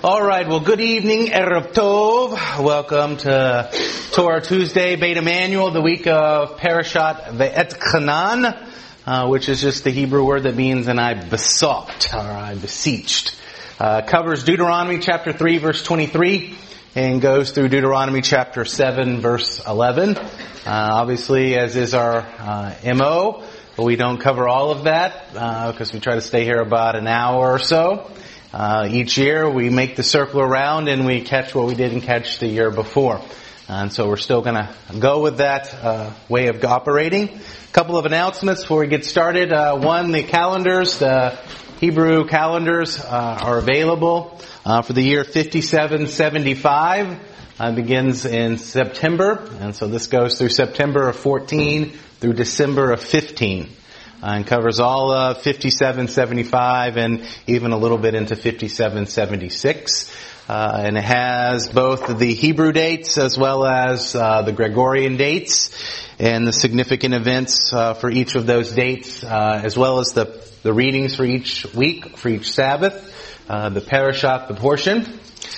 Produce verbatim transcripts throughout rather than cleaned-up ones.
All right, well, good evening, Erev Tov. Welcome to Torah Tuesday, Beit Emanuel, the week of Parashat Ve'etchanan, uh, which is just the Hebrew word that means, and I besought, or I beseeched. Uh, covers Deuteronomy chapter three, verse twenty-three, and goes through Deuteronomy chapter seven, verse eleven. Uh, obviously, as is our uh, M O, but we don't cover all of that, uh, because we try to stay here about an hour or so. Uh, each year we make the circle around and we catch what we didn't catch the year before. And so we're still going to go with that uh, way of operating. A couple of announcements before we get started. Uh, one, the calendars, the Hebrew calendars uh, are available uh, for the year fifty-seven seventy-five. Uh, begins in September. And so this goes through September of fourteen through December of fifteen. Uh, and covers all of fifty-seven seventy-five and even a little bit into fifty-seven seventy-six. Uh, and it has both the Hebrew dates as well as uh, the Gregorian dates and the significant events uh, for each of those dates, uh, as well as the, the readings for each week, for each Sabbath, uh, the parashat, the portion.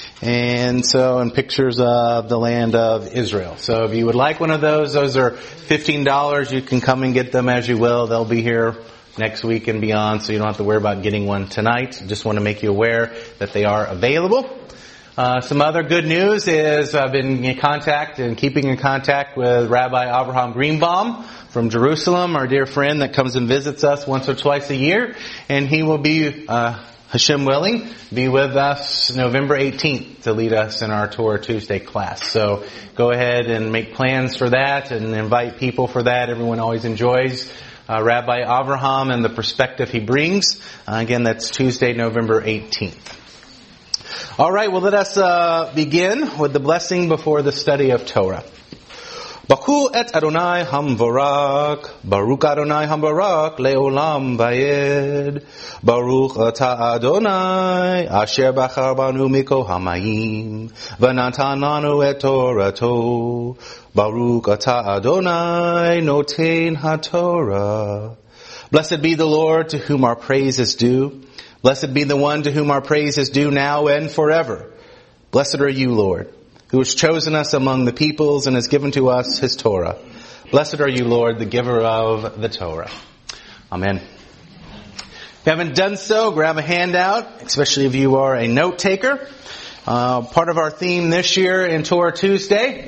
And so, and pictures of the land of Israel. So if you would like one of those, those are fifteen dollars. You can come and get them as you will. They'll be here next week and beyond, so you don't have to worry about getting one tonight. Just want to make you aware that they are available. Uh, some other good news is I've been in contact and keeping in contact with Rabbi Abraham Greenbaum from Jerusalem, our dear friend that comes and visits us once or twice a year. And he will be, uh, Hashem willing, be with us November eighteenth to lead us in our Torah Tuesday class. So go ahead and make plans for that and invite people for that. Everyone always enjoys uh, Rabbi Avraham and the perspective he brings. Uh, again, that's Tuesday, November eighteenth. All right, well, let us uh, begin with the blessing before the study of Torah. Baku et Adonai Hamvarak, Baruch Adonai Hamvarak, Leolam Vayed. Baruch Ata Adonai, Asher Bachar Banu Miko Hamayim, V'natan Lanu et Torato. Baruch Ata Adonai, Noten HaTorah. Blessed be the Lord to whom our praise is due. Blessed be the one to whom our praise is due now and forever. Blessed are you, Lord, who has chosen us among the peoples and has given to us his Torah. Blessed are you, Lord, the giver of the Torah. Amen. If you haven't done so, grab a handout, especially if you are a note taker. Uh, part of our theme this year in Torah Tuesday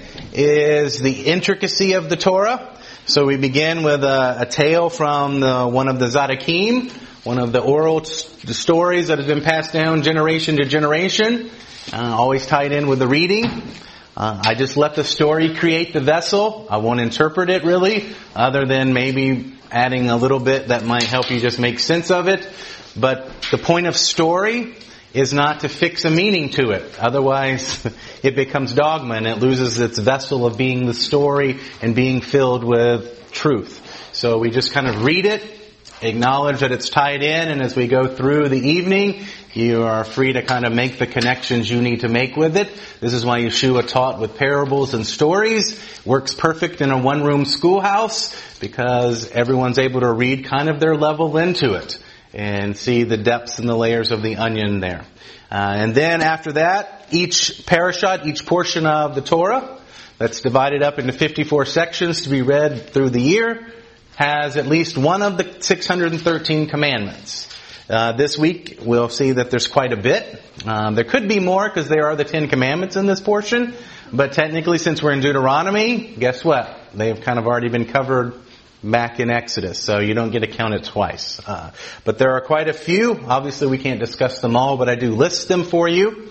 is the intricacy of the Torah. So we begin with a, a tale from the, one of the Tzaddikim, one of the oral st- stories that has been passed down generation to generation. Uh, always tied in with the reading. Uh, I just let the story create the vessel. I won't interpret it really, other than maybe adding a little bit that might help you just make sense of it. But the point of story is not to fix a meaning to it. Otherwise, it becomes dogma and it loses its vessel of being the story and being filled with truth. So we just kind of read it, acknowledge that it's tied in, and as we go through the evening, you are free to kind of make the connections you need to make with it. This is why Yeshua taught with parables and stories. Works perfect in a one-room schoolhouse because everyone's able to read kind of their level into it and see the depths and the layers of the onion there. Uh, and then after that, each parashat, each portion of the Torah that's divided up into fifty-four sections to be read through the year has at least one of the six hundred thirteen commandments. Uh, this week, we'll see that there's quite a bit. Um, there could be more because there are the Ten Commandments in this portion. But technically, since we're in Deuteronomy, guess what? They've kind of already been covered back in Exodus. So you don't get to count it twice. Uh, but there are quite a few. Obviously, we can't discuss them all, but I do list them for you.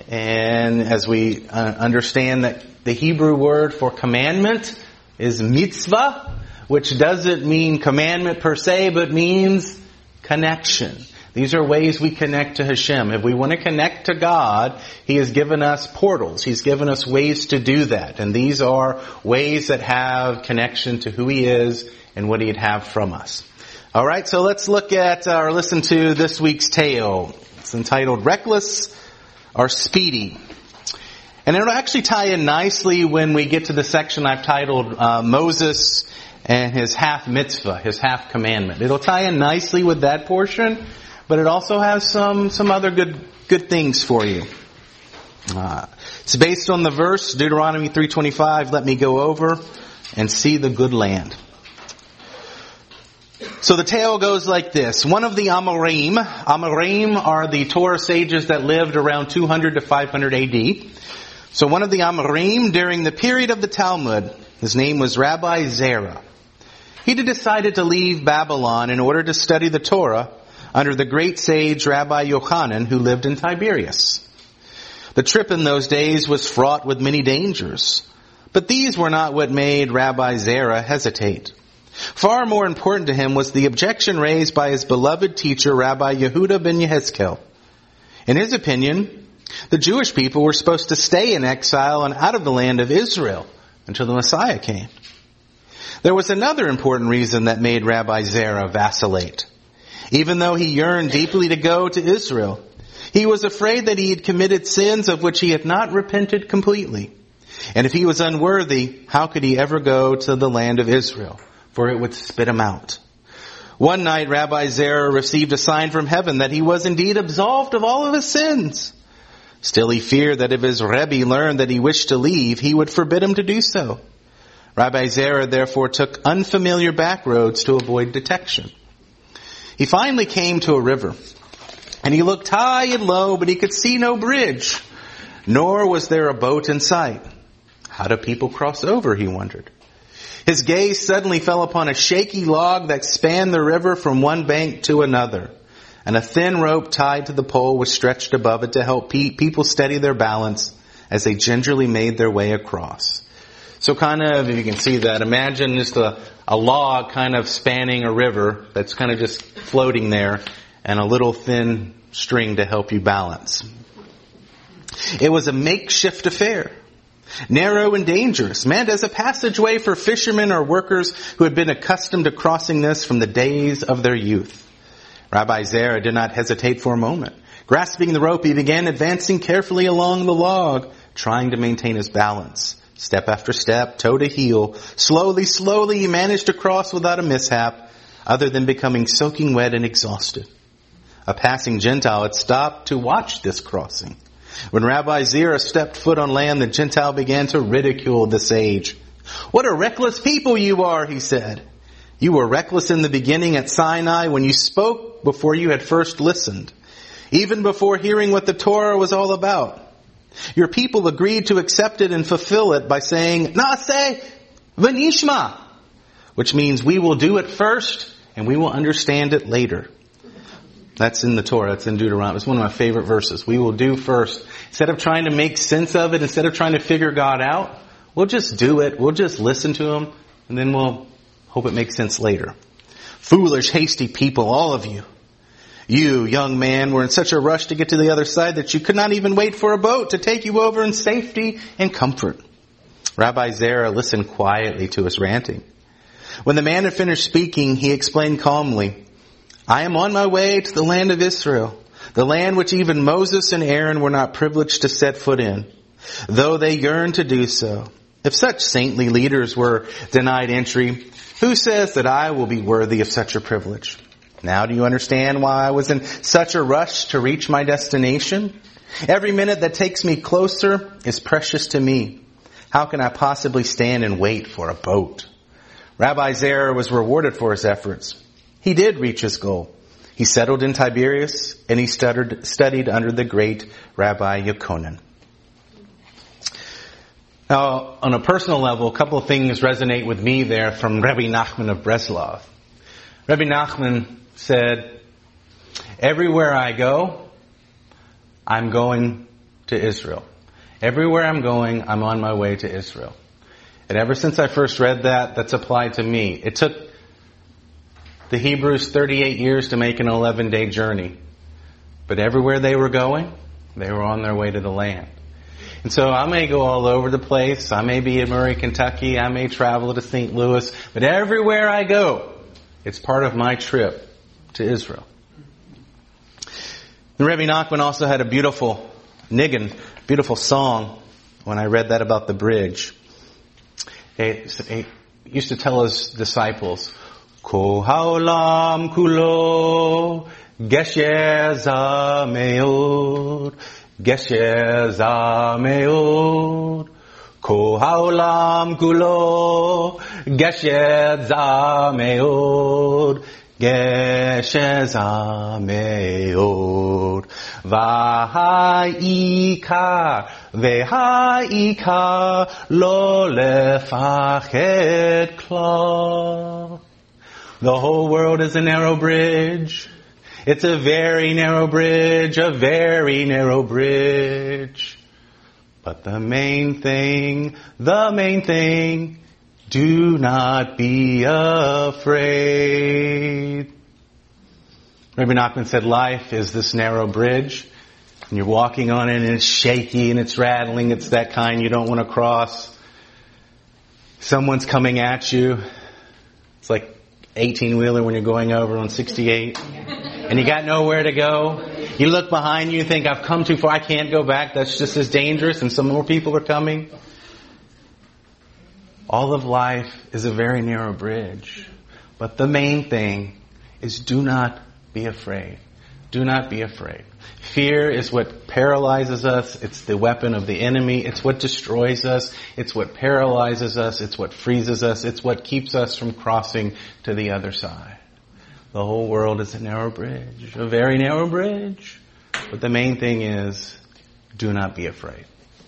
And as we uh, understand that the Hebrew word for commandment is mitzvah, which doesn't mean commandment per se, but means connection. These are ways we connect to Hashem. If we want to connect to God, He has given us portals. He's given us ways to do that. And these are ways that have connection to who He is and what He'd have from us. All right, so let's look at uh, or listen to this week's tale. It's entitled Reckless or Speedy. And it'll actually tie in nicely when we get to the section I've titled uh, Moses and his half mitzvah, his half commandment. It'll tie in nicely with that portion, but it also has some, some other good, good things for you. Uh, it's based on the verse, Deuteronomy three twenty-five, let me go over and see the good land. So the tale goes like this. One of the Amoraim, Amoraim are the Torah sages that lived around two hundred to five hundred A D. So one of the Amoraim during the period of the Talmud, his name was Rabbi Zerah. He had decided to leave Babylon in order to study the Torah under the great sage Rabbi Yochanan who lived in Tiberias. The trip in those days was fraught with many dangers, but these were not what made Rabbi Zerah hesitate. Far more important to him was the objection raised by his beloved teacher, Rabbi Yehuda ben Yehezkel. In his opinion, the Jewish people were supposed to stay in exile and out of the land of Israel until the Messiah came. There was another important reason that made Rabbi Zerah vacillate. Even though he yearned deeply to go to Israel, he was afraid that he had committed sins of which he had not repented completely. And if he was unworthy, how could he ever go to the land of Israel? For it would spit him out. One night, Rabbi Zerah received a sign from heaven that he was indeed absolved of all of his sins. Still, he feared that if his Rebbe learned that he wished to leave, he would forbid him to do so. Rabbi Zerah therefore took unfamiliar back roads to avoid detection. He finally came to a river, and he looked high and low, but he could see no bridge, nor was there a boat in sight. How do people cross over, he wondered. His gaze suddenly fell upon a shaky log that spanned the river from one bank to another, and a thin rope tied to the pole was stretched above it to help pe- people steady their balance as they gingerly made their way across. So kind of, if you can see that, imagine just a, a log kind of spanning a river that's kind of just floating there, and a little thin string to help you balance. It was a makeshift affair. Narrow and dangerous, meant as a passageway for fishermen or workers who had been accustomed to crossing this from the days of their youth. Rabbi Zerah did not hesitate for a moment. Grasping the rope, he began advancing carefully along the log, trying to maintain his balance. Step after step, toe to heel, slowly, slowly he managed to cross without a mishap, other than becoming soaking wet and exhausted. A passing Gentile had stopped to watch this crossing. When Rabbi Zerah stepped foot on land, the Gentile began to ridicule the sage. "What a reckless people you are," he said. "You were reckless in the beginning at Sinai when you spoke before you had first listened, even before hearing what the Torah was all about. Your people agreed to accept it and fulfill it by saying, 'Na'aseh v'nishma,' which means we will do it first and we will understand it later." That's in the Torah. It's in Deuteronomy. It's one of my favorite verses. We will do first. Instead of trying to make sense of it, instead of trying to figure God out, we'll just do it. We'll just listen to Him, and then we'll hope it makes sense later. Foolish, hasty people, all of you. You, young man, were in such a rush to get to the other side that you could not even wait for a boat to take you over in safety and comfort. Rabbi Zerah listened quietly to his ranting. When the man had finished speaking, he explained calmly, "I am on my way to the land of Israel, the land which even Moses and Aaron were not privileged to set foot in, though they yearned to do so. If such saintly leaders were denied entry, who says that I will be worthy of such a privilege? Now do you understand why I was in such a rush to reach my destination? Every minute that takes me closer is precious to me. How can I possibly stand and wait for a boat?" Rabbi Zerah was rewarded for his efforts. He did reach his goal. He settled in Tiberias, and he studied, studied under the great Rabbi Yochanan. Now, on a personal level, a couple of things resonate with me there from Rabbi Nachman of Breslov. Rabbi Nachman said, "Everywhere I go, I'm going to Israel. Everywhere I'm going, I'm on my way to Israel." And ever since I first read that, that's applied to me. It took the Hebrews thirty-eight years to make an eleven-day journey. But everywhere they were going, they were on their way to the land. And so I may go all over the place. I may be in Murray, Kentucky. I may travel to Saint Louis. But everywhere I go, it's part of my trip to Israel. And Rabbi Nachman also had a beautiful niggun, beautiful song when I read that about the bridge. He, he used to tell his disciples, "Ko haolam kulo gesher za meod, Gesheza meod. Kol haolam kulo. Gesheza meod. Gesheza meod. V'ha'ikar. V'ha'ikar. Lo lefached klal. The whole world is a narrow bridge. It's a very narrow bridge, a very narrow bridge. But the main thing, the main thing, do not be afraid. Rabbi Nachman said life is this narrow bridge, and you're walking on it and it's shaky and it's rattling. It's that kind you don't want to cross. Someone's coming at you. It's like eighteen-wheeler when you're going over on sixty-eight. And you got nowhere to go. You look behind you and think, I've come too far, I can't go back. That's just as dangerous, and some more people are coming. All of life is a very narrow bridge. But the main thing is do not be afraid. Do not be afraid. Fear is what paralyzes us. It's the weapon of the enemy. It's what destroys us. It's what paralyzes us. It's what freezes us. It's what keeps us from crossing to the other side. The whole world is a narrow bridge, a very narrow bridge. But the main thing is, do not be afraid.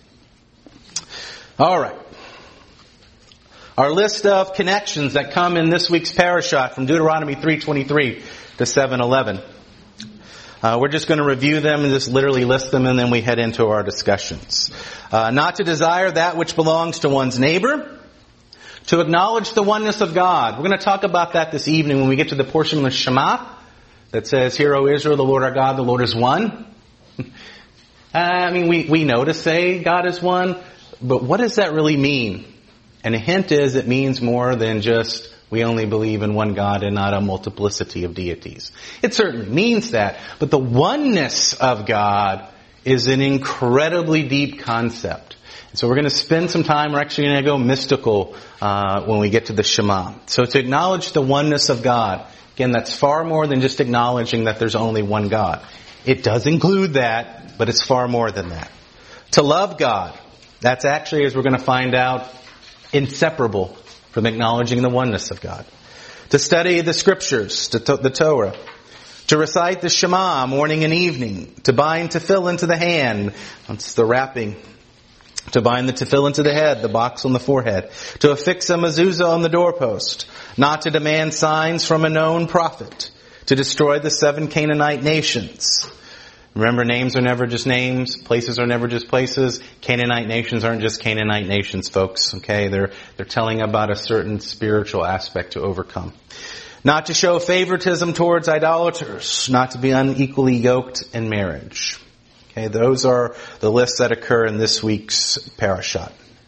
All right. Our list of connections that come in this week's parashat from Deuteronomy three twenty-three to seven eleven. Uh, we're just going to review them and just literally list them, and then we head into our discussions. Uh, not to desire that which belongs to one's neighbor. To acknowledge the oneness of God. We're going to talk about that this evening when we get to the portion of the Shema that says, Hear, O Israel, the Lord our God, the Lord is one. I mean, we, we know to say God is one, but what does that really mean? And a hint is it means more than just we only believe in one God and not a multiplicity of deities. It certainly means that, but the oneness of God is an incredibly deep concept. So we're going to spend some time, we're actually going to go mystical uh, when we get to the Shema. So to acknowledge the oneness of God, again, that's far more than just acknowledging that there's only one God. It does include that, but it's far more than that. To love God, that's actually, as we're going to find out, inseparable from acknowledging the oneness of God. To study the Scriptures, to to- the Torah. To recite the Shema morning and evening. To bind tefillin to the hand. That's the wrapping. To bind the tefillin to the head, the box on the forehead. To affix a mezuzah on the doorpost. Not to demand signs from a known prophet. To destroy the seven Canaanite nations. Remember, names are never just names. Places are never just places. Canaanite nations aren't just Canaanite nations, folks. Okay, they're they're telling about a certain spiritual aspect to overcome. Not to show favoritism towards idolaters. Not to be unequally yoked in marriage. Okay, those are the lists that occur in this week's parashat.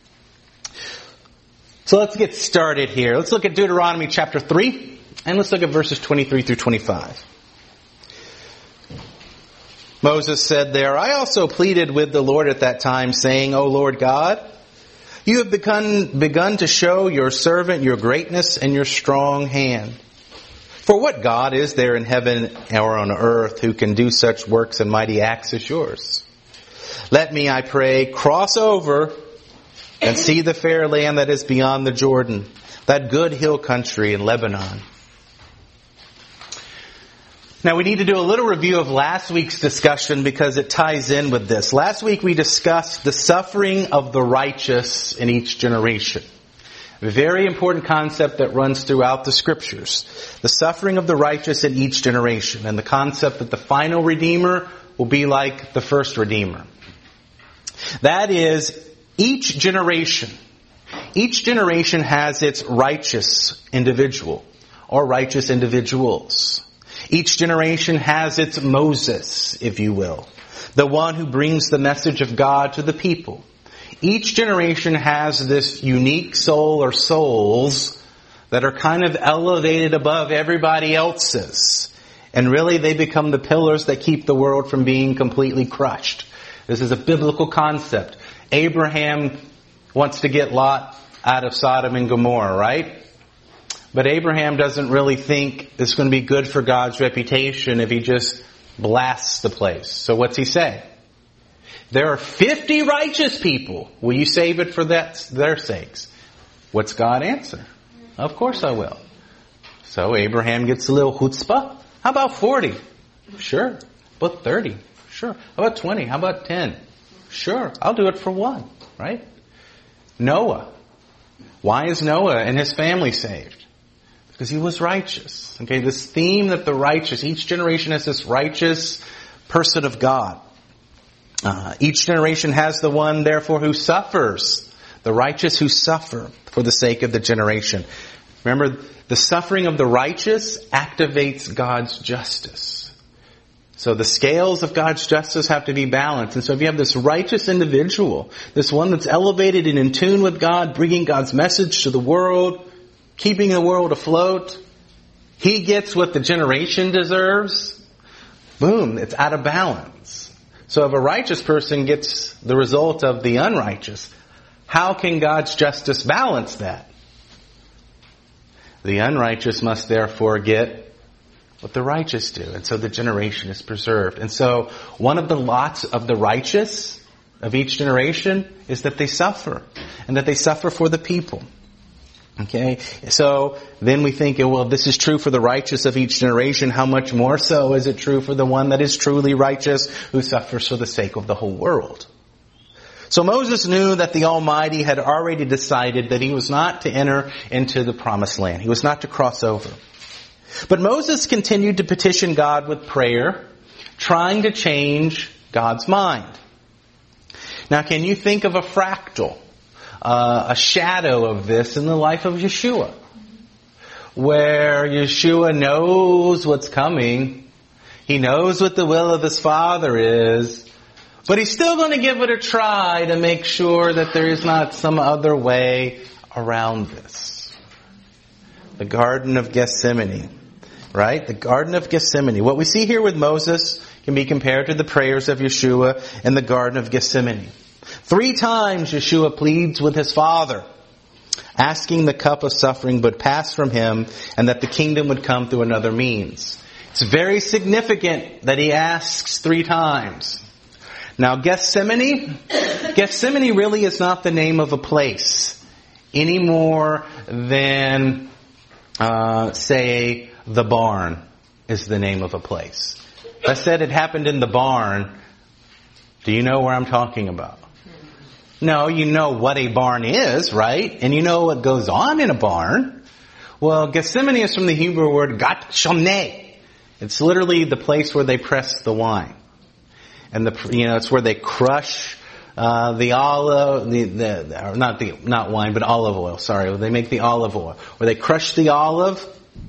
So let's get started here. Let's look at Deuteronomy chapter three, and let's look at verses twenty-three through twenty-five. Moses said there, I also pleaded with the Lord at that time, saying, O Lord God, you have begun, begun to show your servant your greatness and your strong hand. For what God is there in heaven or on earth who can do such works and mighty acts as yours? Let me, I pray, cross over and see the fair land that is beyond the Jordan, that good hill country in Lebanon. Now we need to do a little review of last week's discussion because it ties in with this. Last week we discussed the suffering of the righteous in each generation. A very important concept that runs throughout the Scriptures. The suffering of the righteous in each generation, and the concept that the final Redeemer will be like the first Redeemer. That is, each generation, each generation has its righteous individual, or righteous individuals. Each generation has its Moses, if you will, the one who brings the message of God to the people. Each generation has this unique soul or souls that are kind of elevated above everybody else's. And really they become the pillars that keep the world from being completely crushed. This is a biblical concept. Abraham wants to get Lot out of Sodom and Gomorrah, right? But Abraham doesn't really think it's going to be good for God's reputation if he just blasts the place. So what's he say? There are fifty righteous people. Will you save it for that, their sakes? What's God answer? Of course I will. So Abraham gets a little chutzpah. How about forty? Sure. How about thirty? Sure. How about twenty? How about ten? Sure. I'll do it for one. Right? Noah. Why is Noah and his family saved? Because he was righteous. Okay, this theme that the righteous, each generation has this righteous person of God. Uh, each generation has the one, therefore, who suffers. The righteous who suffer for the sake of the generation. Remember, the suffering of the righteous activates God's justice. So the scales of God's justice have to be balanced. And so if you have this righteous individual, this one that's elevated and in tune with God, bringing God's message to the world, keeping the world afloat, he gets what the generation deserves. Boom, it's out of balance. So if a righteous person gets the result of the unrighteous, how can God's justice balance that? The unrighteous must therefore get what the righteous do. And so the generation is preserved. And so one of the lots of the righteous of each generation is that they suffer. And that they suffer for the people. Okay? So then we think, well, this is true for the righteous of each generation. How much more so is it true for the one that is truly righteous who suffers for the sake of the whole world? So Moses knew that the Almighty had already decided that he was not to enter into the promised land. He was not to cross over. But Moses continued to petition God with prayer, trying to change God's mind. Now, can you think of a fractal, uh, a shadow of this in the life of Yeshua? Where Yeshua knows what's coming. He knows what the will of his Father is. But he's still going to give it a try to make sure that there is not some other way around this. The Garden of Gethsemane. Right? The Garden of Gethsemane. What we see here with Moses can be compared to the prayers of Yeshua in the Garden of Gethsemane. Three times Yeshua pleads with his Father, asking the cup of suffering would pass from him and that the kingdom would come through another means. It's very significant that he asks three times. Now, Gethsemane, Gethsemane really is not the name of a place any more than, uh, say, the barn is the name of a place. If I said it happened in the barn, do you know where I'm talking about? No, you know what a barn is, right? And you know what goes on in a barn. Well, Gethsemane is from the Hebrew word gat shomneh. It's literally the place where they press the wine. And the, you know, it's where they crush, uh, the olive, the, the, not the, not wine, but olive oil, sorry. Where they make the olive oil. Where they crush the olive,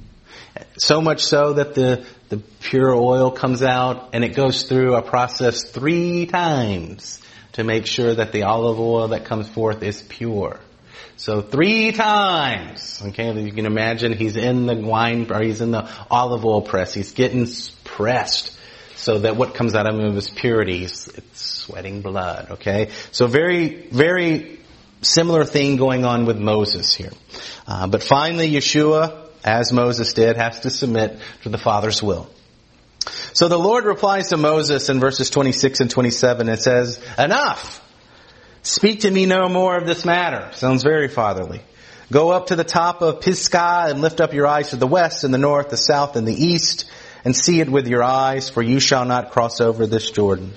so much so that the, the pure oil comes out and it goes through a process three times to make sure that the olive oil that comes forth is pure. So three times, okay, you can imagine he's in the wine, or he's in the olive oil press. He's getting pressed so that what comes out of him is purity. It's sweating blood, okay? So very, very similar thing going on with Moses here. Uh, but finally, Yeshua, as Moses did, has to submit to the Father's will. So the Lord replies to Moses in verses twenty-six and twenty-seven. It says, "Enough! Speak to me no more of this matter." Sounds very fatherly. "Go up to the top of Pisgah and lift up your eyes to the west and the north, the south and the east, and see it with your eyes, for you shall not cross over this Jordan."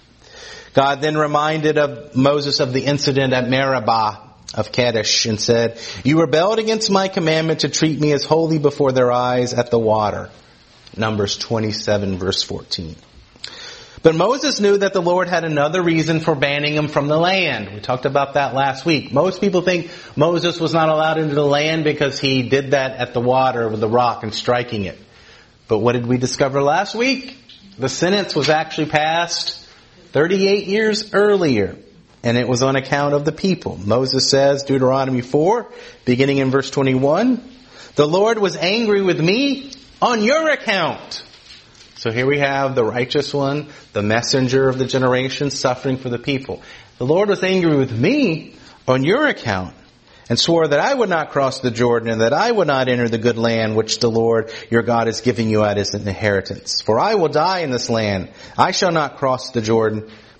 God then reminded of Moses of the incident at Meribah of Kadesh and said, "You rebelled against my commandment to treat me as holy before their eyes at the water." Numbers twenty-seven verse fourteen. But Moses knew that the Lord had another reason for banning him from the land. We talked about that last week. Most people think Moses was not allowed into the land because he did that at the water with the rock and striking it. But what did we discover last week? The sentence was actually passed thirty-eight years earlier. And it was on account of the people. Moses says, Deuteronomy four, beginning in verse twenty-one, "The Lord was angry with me on your account." So here we have the righteous one, the messenger of the generation, suffering for the people. "The Lord was angry with me on your account, and swore that I would not cross the Jordan, and that I would not enter the good land which the Lord your God is giving you as an inheritance. For I will die in this land. I shall not cross the Jordan,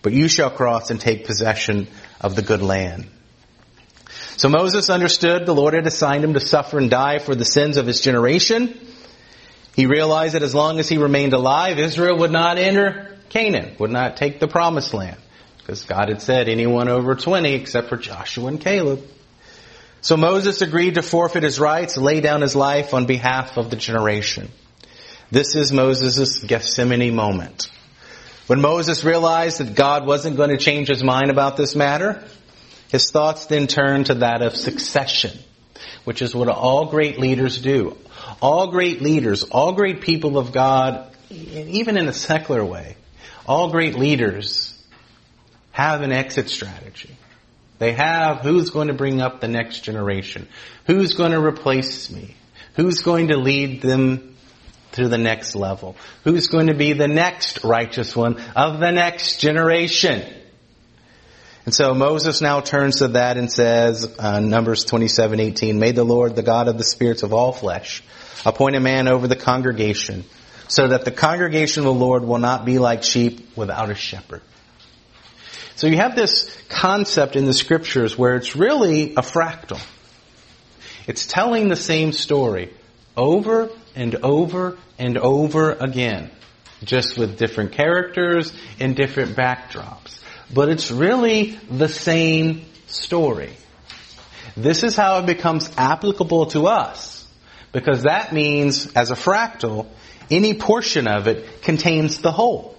but you shall cross and take possession of the good land. So Moses understood the Lord had assigned him to suffer and die for the sins of his generation. He realized that as long as he remained alive, Israel would not enter Canaan, would not take the promised land. Because God had said anyone over twenty except for Joshua and Caleb. So Moses agreed to forfeit his rights, lay down his life on behalf of the generation. This is Moses' Gethsemane moment. When Moses realized that God wasn't going to change his mind about this matter, his thoughts then turned to that of succession, which is what all great leaders do. All great leaders, all great people of God, even in a secular way, all great leaders have an exit strategy. They have who's going to bring up the next generation, who's going to replace me, who's going to lead them to the next level, who's going to be the next righteous one of the next generation. And so Moses now turns to that and says, uh, Numbers twenty-seven eighteen, "May the Lord, the God of the spirits of all flesh, appoint a man over the congregation, so that the congregation of the Lord will not be like sheep without a shepherd." So you have this concept in the scriptures where it's really a fractal. It's telling the same story over and over and over again, just with different characters and different backdrops. But it's really the same story. This is how it becomes applicable to us, because that means, as a fractal, any portion of it contains the whole.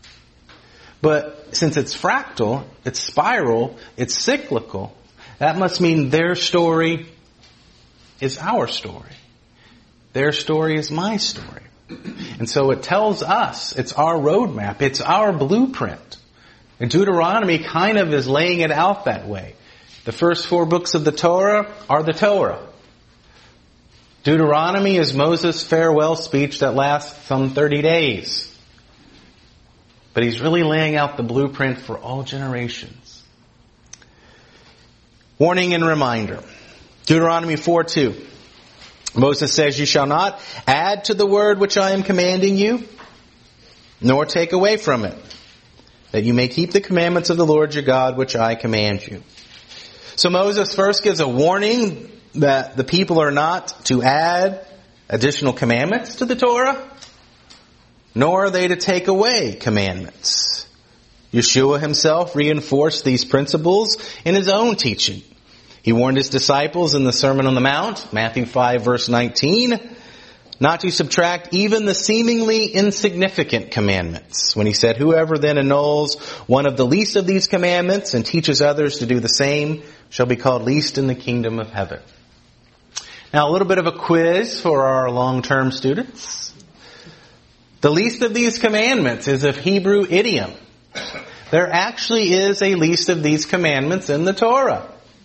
But since it's fractal, it's spiral, it's cyclical, that must mean their story is our story. Their story is my story. And so it tells us, it's our roadmap, it's our blueprint. And Deuteronomy kind of is laying it out that way. The first four books of the Torah are the Torah. Deuteronomy is Moses' farewell speech that lasts some thirty days. But he's really laying out the blueprint for all generations. Warning and reminder. Deuteronomy four two. Moses says, "You shall not add to the word which I am commanding you, nor take away from it, that you may keep the commandments of the Lord your God, which I command you." So Moses first gives a warning that the people are not to add additional commandments to the Torah, nor are they to take away commandments. Yeshua himself reinforced these principles in his own teaching. He warned his disciples in the Sermon on the Mount, Matthew five verse nineteen, not to subtract even the seemingly insignificant commandments, when he said, "Whoever then annuls one of the least of these commandments and teaches others to do the same shall be called least in the kingdom of heaven." Now, a little bit of a quiz for our long-term students. The least of these commandments is a Hebrew idiom. There actually is a least of these commandments in the Torah.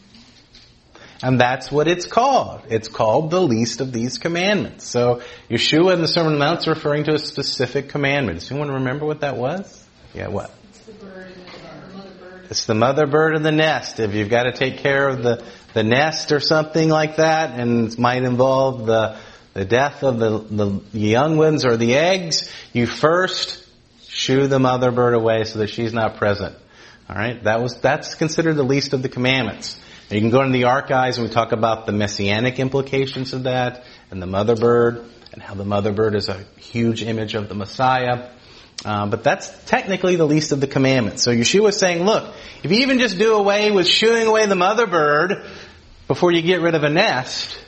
And that's what it's called. It's called the least of these commandments. So Yeshua in the Sermon on the Mount is referring to a specific commandment. Does anyone remember what that was? Yeah, what? It's the bird and the mother bird. It's the mother bird in the nest. If you've got to take care of the, the nest or something like that, and it might involve the, the death of the, the young ones or the eggs, you first shoo the mother bird away so that she's not present. All right? That was, that's considered the least of the commandments. You can go into the archives and we talk about the messianic implications of that and the mother bird and how the mother bird is a huge image of the Messiah. Uh, but that's technically the least of the commandments. So Yeshua is saying, look, if you even just do away with shooing away the mother bird before you get rid of a nest,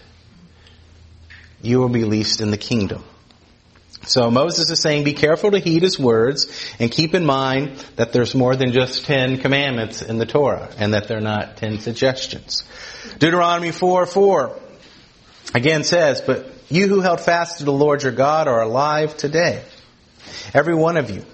you will be least in the kingdom. So Moses is saying, be careful to heed his words and keep in mind that there's more than just ten commandments in the Torah and that they're not ten suggestions. Deuteronomy four four again says, "But you who held fast to the Lord your God are alive today, every one of you."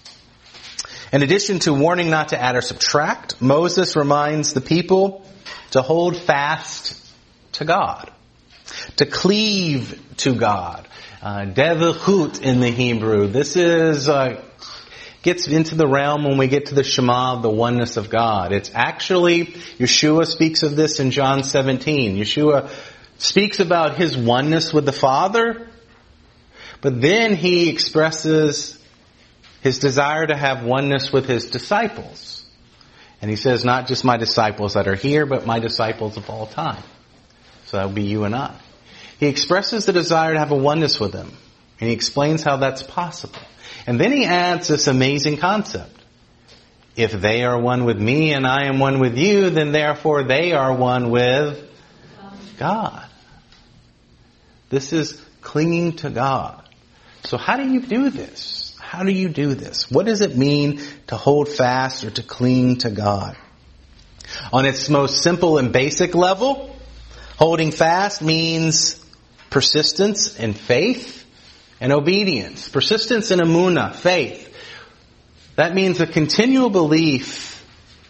In addition to warning not to add or subtract, Moses reminds the people to hold fast to God, to cleave to God. Uh, Devechut in the Hebrew. This is, uh, gets into the realm when we get to the Shema of the oneness of God. It's actually, Yeshua speaks of this in John seventeen. Yeshua speaks about his oneness with the Father, but then he expresses His desire to have oneness with his disciples. And he says, not just my disciples that are here, but my disciples of all time. So that would be you and I. He expresses the desire to have a oneness with them. And he explains how that's possible. And then he adds this amazing concept. If they are one with me and I am one with you, then therefore they are one with God. This is clinging to God. So how do you do this? How do you do this? What does it mean to hold fast or to cling to God? On its most simple and basic level, holding fast means persistence in faith and obedience. Persistence in emunah, faith. That means a continual belief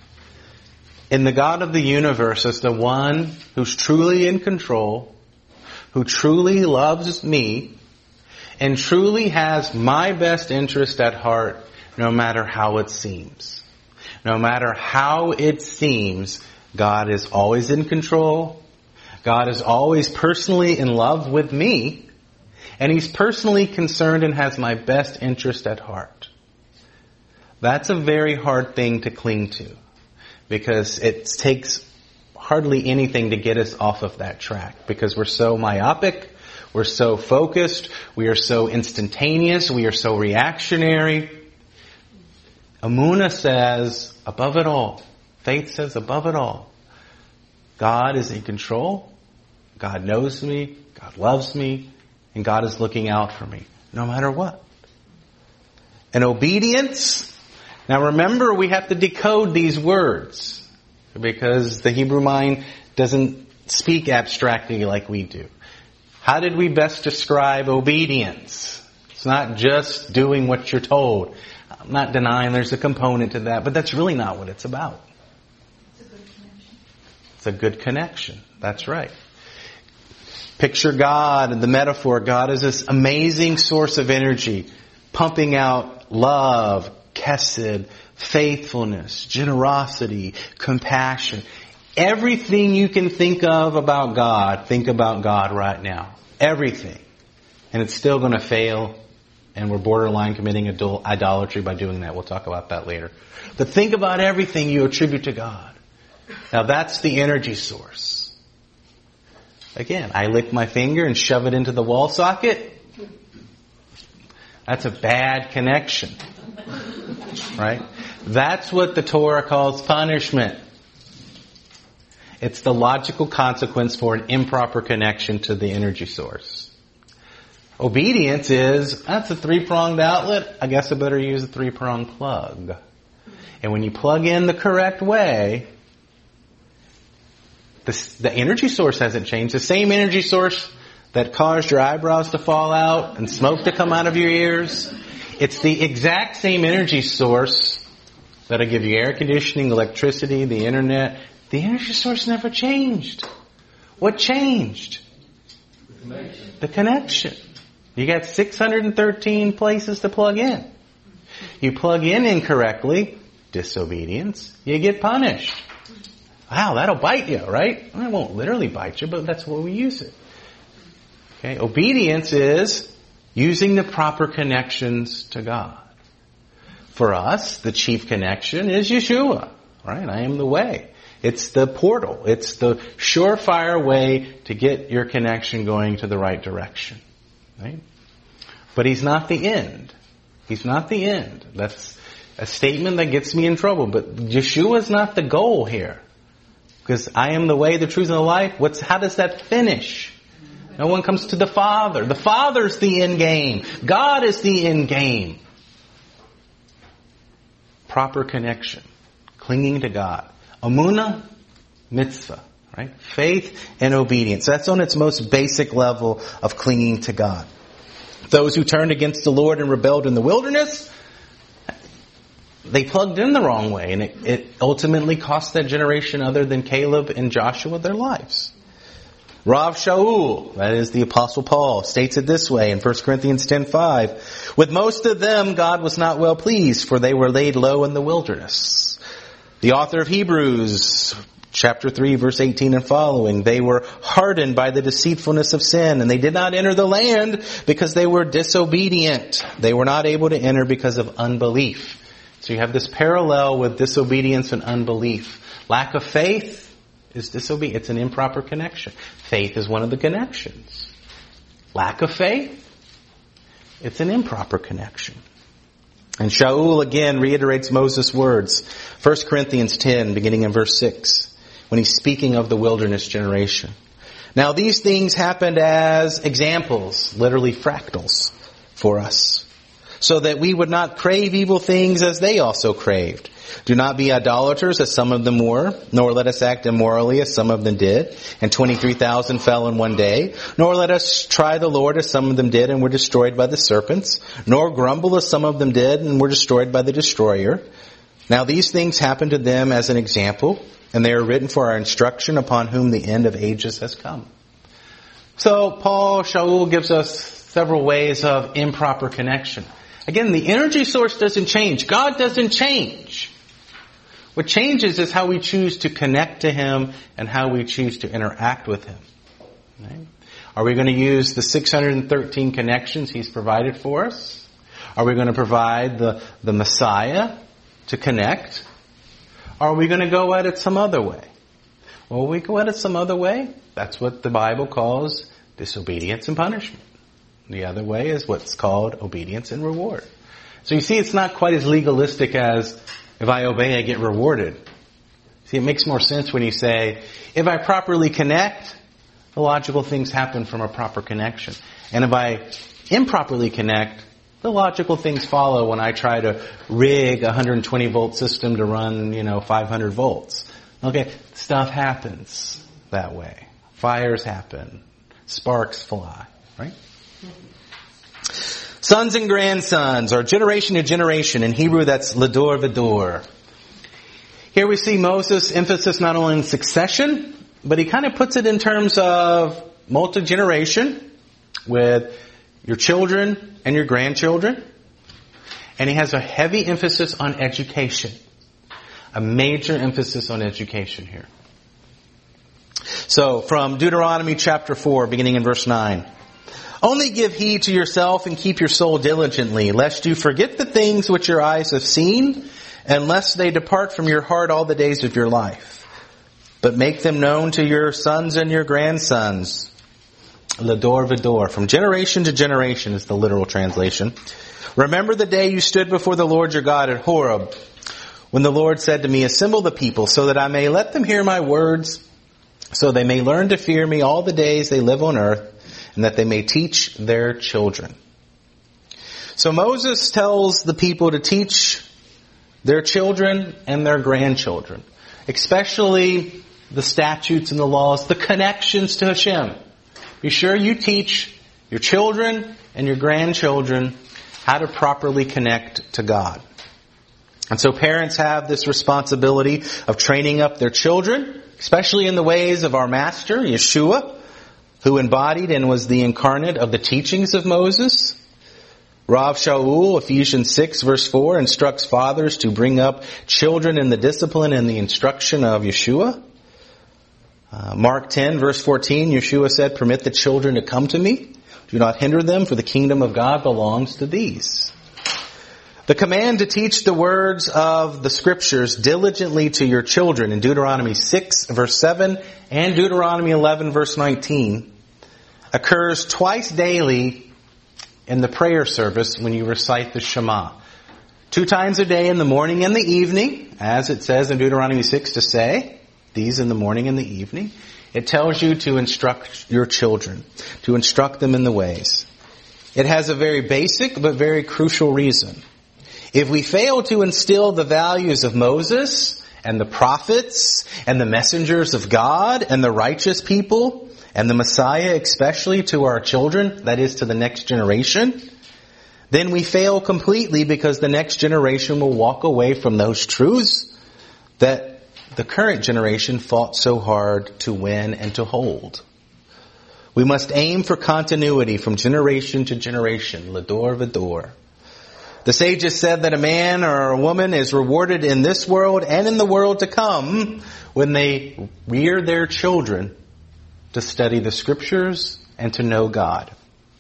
in the God of the universe as the one who's truly in control, who truly loves me, and truly has my best interest at heart, no matter how it seems. No matter how it seems, God is always in control. God is always personally in love with me, and He's personally concerned and has my best interest at heart. That's a very hard thing to cling to, because it takes hardly anything to get us off of that track, because we're so myopic, we're so focused, we are so instantaneous, we are so reactionary. Emunah says, above it all, faith says above it all, God is in control, God knows me, God loves me, and God is looking out for me, no matter what. And obedience, now remember, we have to decode these words, because the Hebrew mind doesn't speak abstractly like we do. How did we best describe obedience? It's not just doing what you're told. I'm not denying there's a component to that, but that's really not what it's about. It's a good connection. It's a good connection. That's right. Picture God and the metaphor. God is this amazing source of energy, pumping out love, chesed, faithfulness, generosity, compassion. Everything you can think of about God, think about God right now. Everything. And it's still going to fail, and we're borderline committing idol- idolatry by doing that. We'll talk about that later. But think about everything you attribute to God. Now that's the energy source. Again, I lick my finger and shove it into the wall socket. That's a bad connection. Right? That's what the Torah calls punishment. It's the logical consequence for an improper connection to the energy source. Obedience is, that's a three-pronged outlet. I guess I better use a three-pronged plug. And when you plug in the correct way, the, the energy source hasn't changed. The same energy source that caused your eyebrows to fall out and smoke to come out of your ears, it's the exact same energy source that'll give you air conditioning, electricity, the internet. The energy source never changed. What changed? The connection. The connection. You got six hundred thirteen places to plug in. You plug in incorrectly, disobedience, you get punished. Wow, that'll bite you, right? Well, it won't literally bite you, but that's what we use it. Okay, obedience is using the proper connections to God. For us, the chief connection is Yeshua, right? I am the way. It's the portal. It's the surefire way to get your connection going to the right direction, right? But He's not the end. He's not the end. That's a statement that gets me in trouble. But Yeshua is not the goal here. Because I am the way, the truth, and the life. What's, how does that finish? No one comes to the Father. The Father's the end game. God is the end game. Proper connection. Clinging to God. Emunah, mitzvah. Right? Faith and obedience. That's on its most basic level of clinging to God. Those who turned against the Lord and rebelled in the wilderness, they plugged in the wrong way. And it, it ultimately cost that generation other than Caleb and Joshua their lives. Rav Shaul, that is the Apostle Paul, states it this way in First Corinthians ten five. With most of them, God was not well pleased, for they were laid low in the wilderness. The author of Hebrews Chapter three, verse eighteen and following. They were hardened by the deceitfulness of sin, and they did not enter the land because they were disobedient. They were not able to enter because of unbelief. So you have this parallel with disobedience and unbelief. Lack of faith is disobedience. It's an improper connection. Faith is one of the connections. Lack of faith, it's an improper connection. And Shaul again reiterates Moses' words. First Corinthians ten, beginning in verse six, when he's speaking of the wilderness generation. Now these things happened as examples, literally fractals, for us, so that we would not crave evil things as they also craved. Do not be idolaters as some of them were, nor let us act immorally as some of them did, and twenty-three thousand fell in one day. Nor let us try the Lord as some of them did and were destroyed by the serpents, nor grumble as some of them did and were destroyed by the destroyer. Now these things happened to them as an example, and they are written for our instruction, upon whom the end of ages has come. So Paul, Shaul gives us several ways of improper connection. Again, the energy source doesn't change. God doesn't change. What changes is how we choose to connect to Him and how we choose to interact with Him. Right? Are we going to use the six hundred thirteen connections He's provided for us? Are we going to provide the, the Messiah to connect? Or are we going to go at it some other way? Well, we go at it some other way. That's what the Bible calls disobedience and punishment. The other way is what's called obedience and reward. So you see, it's not quite as legalistic as if I obey, I get rewarded. See, it makes more sense when you say, if I properly connect, the logical things happen from a proper connection. And if I improperly connect, the logical things follow when I try to rig a one hundred twenty volt system to run, you know, five hundred volts. Okay, stuff happens that way. Fires happen. Sparks fly, right? Sons and grandsons, or generation to generation. In Hebrew, that's lador vador. Here we see Moses' emphasis not only in succession, but he kind of puts it in terms of multi-generation with your children and your grandchildren. And he has a heavy emphasis on education. A major emphasis on education here. So, from Deuteronomy chapter four, beginning in verse nine. Only give heed to yourself and keep your soul diligently, lest you forget the things which your eyes have seen, and lest they depart from your heart all the days of your life. But make them known to your sons and your grandsons. Lador vador. From generation to generation is the literal translation. Remember the day you stood before the Lord your God at Horeb, when the Lord said to me, assemble the people, so that I may let them hear my words, so they may learn to fear me all the days they live on earth, and that they may teach their children. So Moses tells the people to teach their children and their grandchildren, especially the statutes and the laws, the connections to Hashem. Be sure you teach your children and your grandchildren how to properly connect to God. And so parents have this responsibility of training up their children, especially in the ways of our Master, Yeshua, who embodied and was the incarnate of the teachings of Moses. Rav Shaul, Ephesians six, verse four, instructs fathers to bring up children in the discipline and the instruction of Yeshua. Uh, Mark ten, verse fourteen, Yeshua said, permit the children to come to me. Do not hinder them, for the kingdom of God belongs to these. The command to teach the words of the Scriptures diligently to your children in Deuteronomy six, verse seven, and Deuteronomy eleven, verse nineteen, occurs twice daily in the prayer service when you recite the Shema. Two times a day in the morning and the evening, as it says in Deuteronomy six to say, these in the morning and the evening. It tells you to instruct your children, to instruct them in the ways. It has a very basic but very crucial reason. If we fail to instill the values of Moses and the prophets and the messengers of God and the righteous people and the Messiah especially to our children, that is to the next generation, then we fail completely, because the next generation will walk away from those truths that the current generation fought so hard to win and to hold. We must aim for continuity from generation to generation, lador vador. The sages said that a man or a woman is rewarded in this world and in the world to come when they rear their children to study the scriptures and to know God.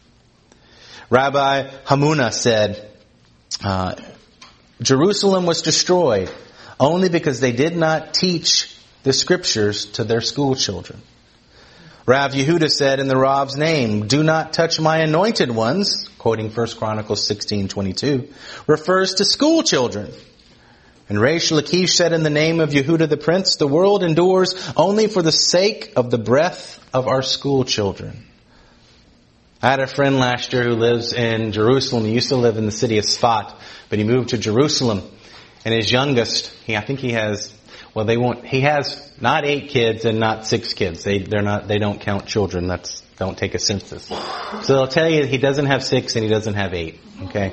Rabbi Hamuna said, uh, Jerusalem was destroyed only because they did not teach the scriptures to their school children. Rav Yehuda said in the Rav's name, do not touch my anointed ones, quoting First Chronicles sixteen twenty-two, refers to school children. And Reish Lakish said in the name of Yehuda the Prince, the world endures only for the sake of the breath of our school children. I had a friend last year who lives in Jerusalem. He used to live in the city of Sfat, but he moved to Jerusalem. And his youngest, he, I think he has, well, they won't, he has not eight kids and not six kids. They, they're not, they don't count children. That's, don't take a census. So they'll tell you he doesn't have six and he doesn't have eight. Okay?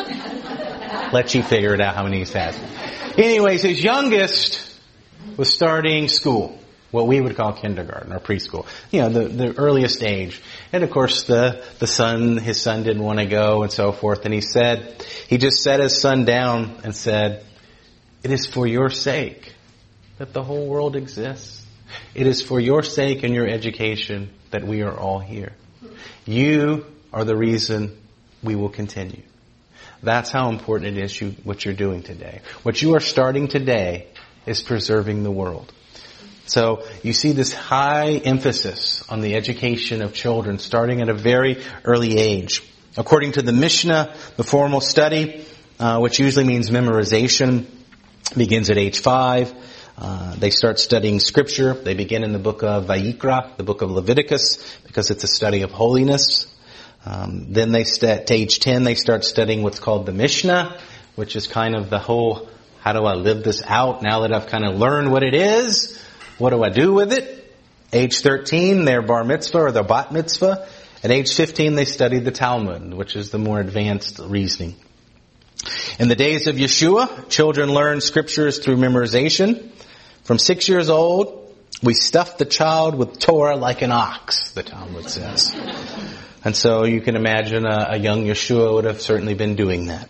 Let you figure it out how many he has. Anyways, his youngest was starting school. What we would call kindergarten or preschool. You know, the, the earliest age. And of course the, the son, his son didn't want to go and so forth. And he said, he just set his son down and said, it is for your sake that the whole world exists. It is for your sake and your education that we are all here. You are the reason we will continue. That's how important it is you, what you're doing today. What you are starting today is preserving the world. So you see this high emphasis on the education of children starting at a very early age. According to the Mishnah, the formal study, uh, which usually means memorization, begins at age five. Uh, they start studying scripture. They begin in the book of Vayikra, the book of Leviticus, because it's a study of holiness. Um, then they st- at age ten, they start studying what's called the Mishnah, which is kind of the whole, how do I live this out now that I've kind of learned what it is? What do I do with it? Age thirteen, their bar mitzvah or their bat mitzvah. At age fifteen, they study the Talmud, which is the more advanced reasoning. In the days of Yeshua, children learn scriptures through memorization. From six years old, we stuff the child with Torah like an ox, the Talmud says. And so you can imagine a, a young Yeshua would have certainly been doing that.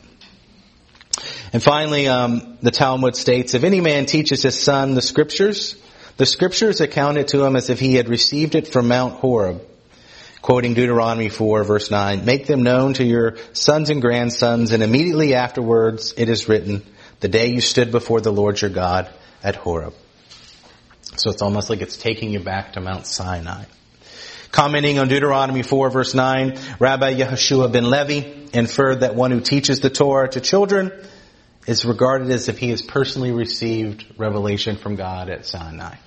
And finally, um, the Talmud states, if any man teaches his son the scriptures, the scriptures account it to him as if he had received it from Mount Horeb. Quoting Deuteronomy four, verse nine, make them known to your sons and grandsons, and immediately afterwards it is written, the day you stood before the Lord your God at Horeb. So it's almost like it's taking you back to Mount Sinai. Commenting on Deuteronomy four, verse nine, Rabbi Yehoshua ben Levi inferred that one who teaches the Torah to children is regarded as if he has personally received revelation from God at Sinai.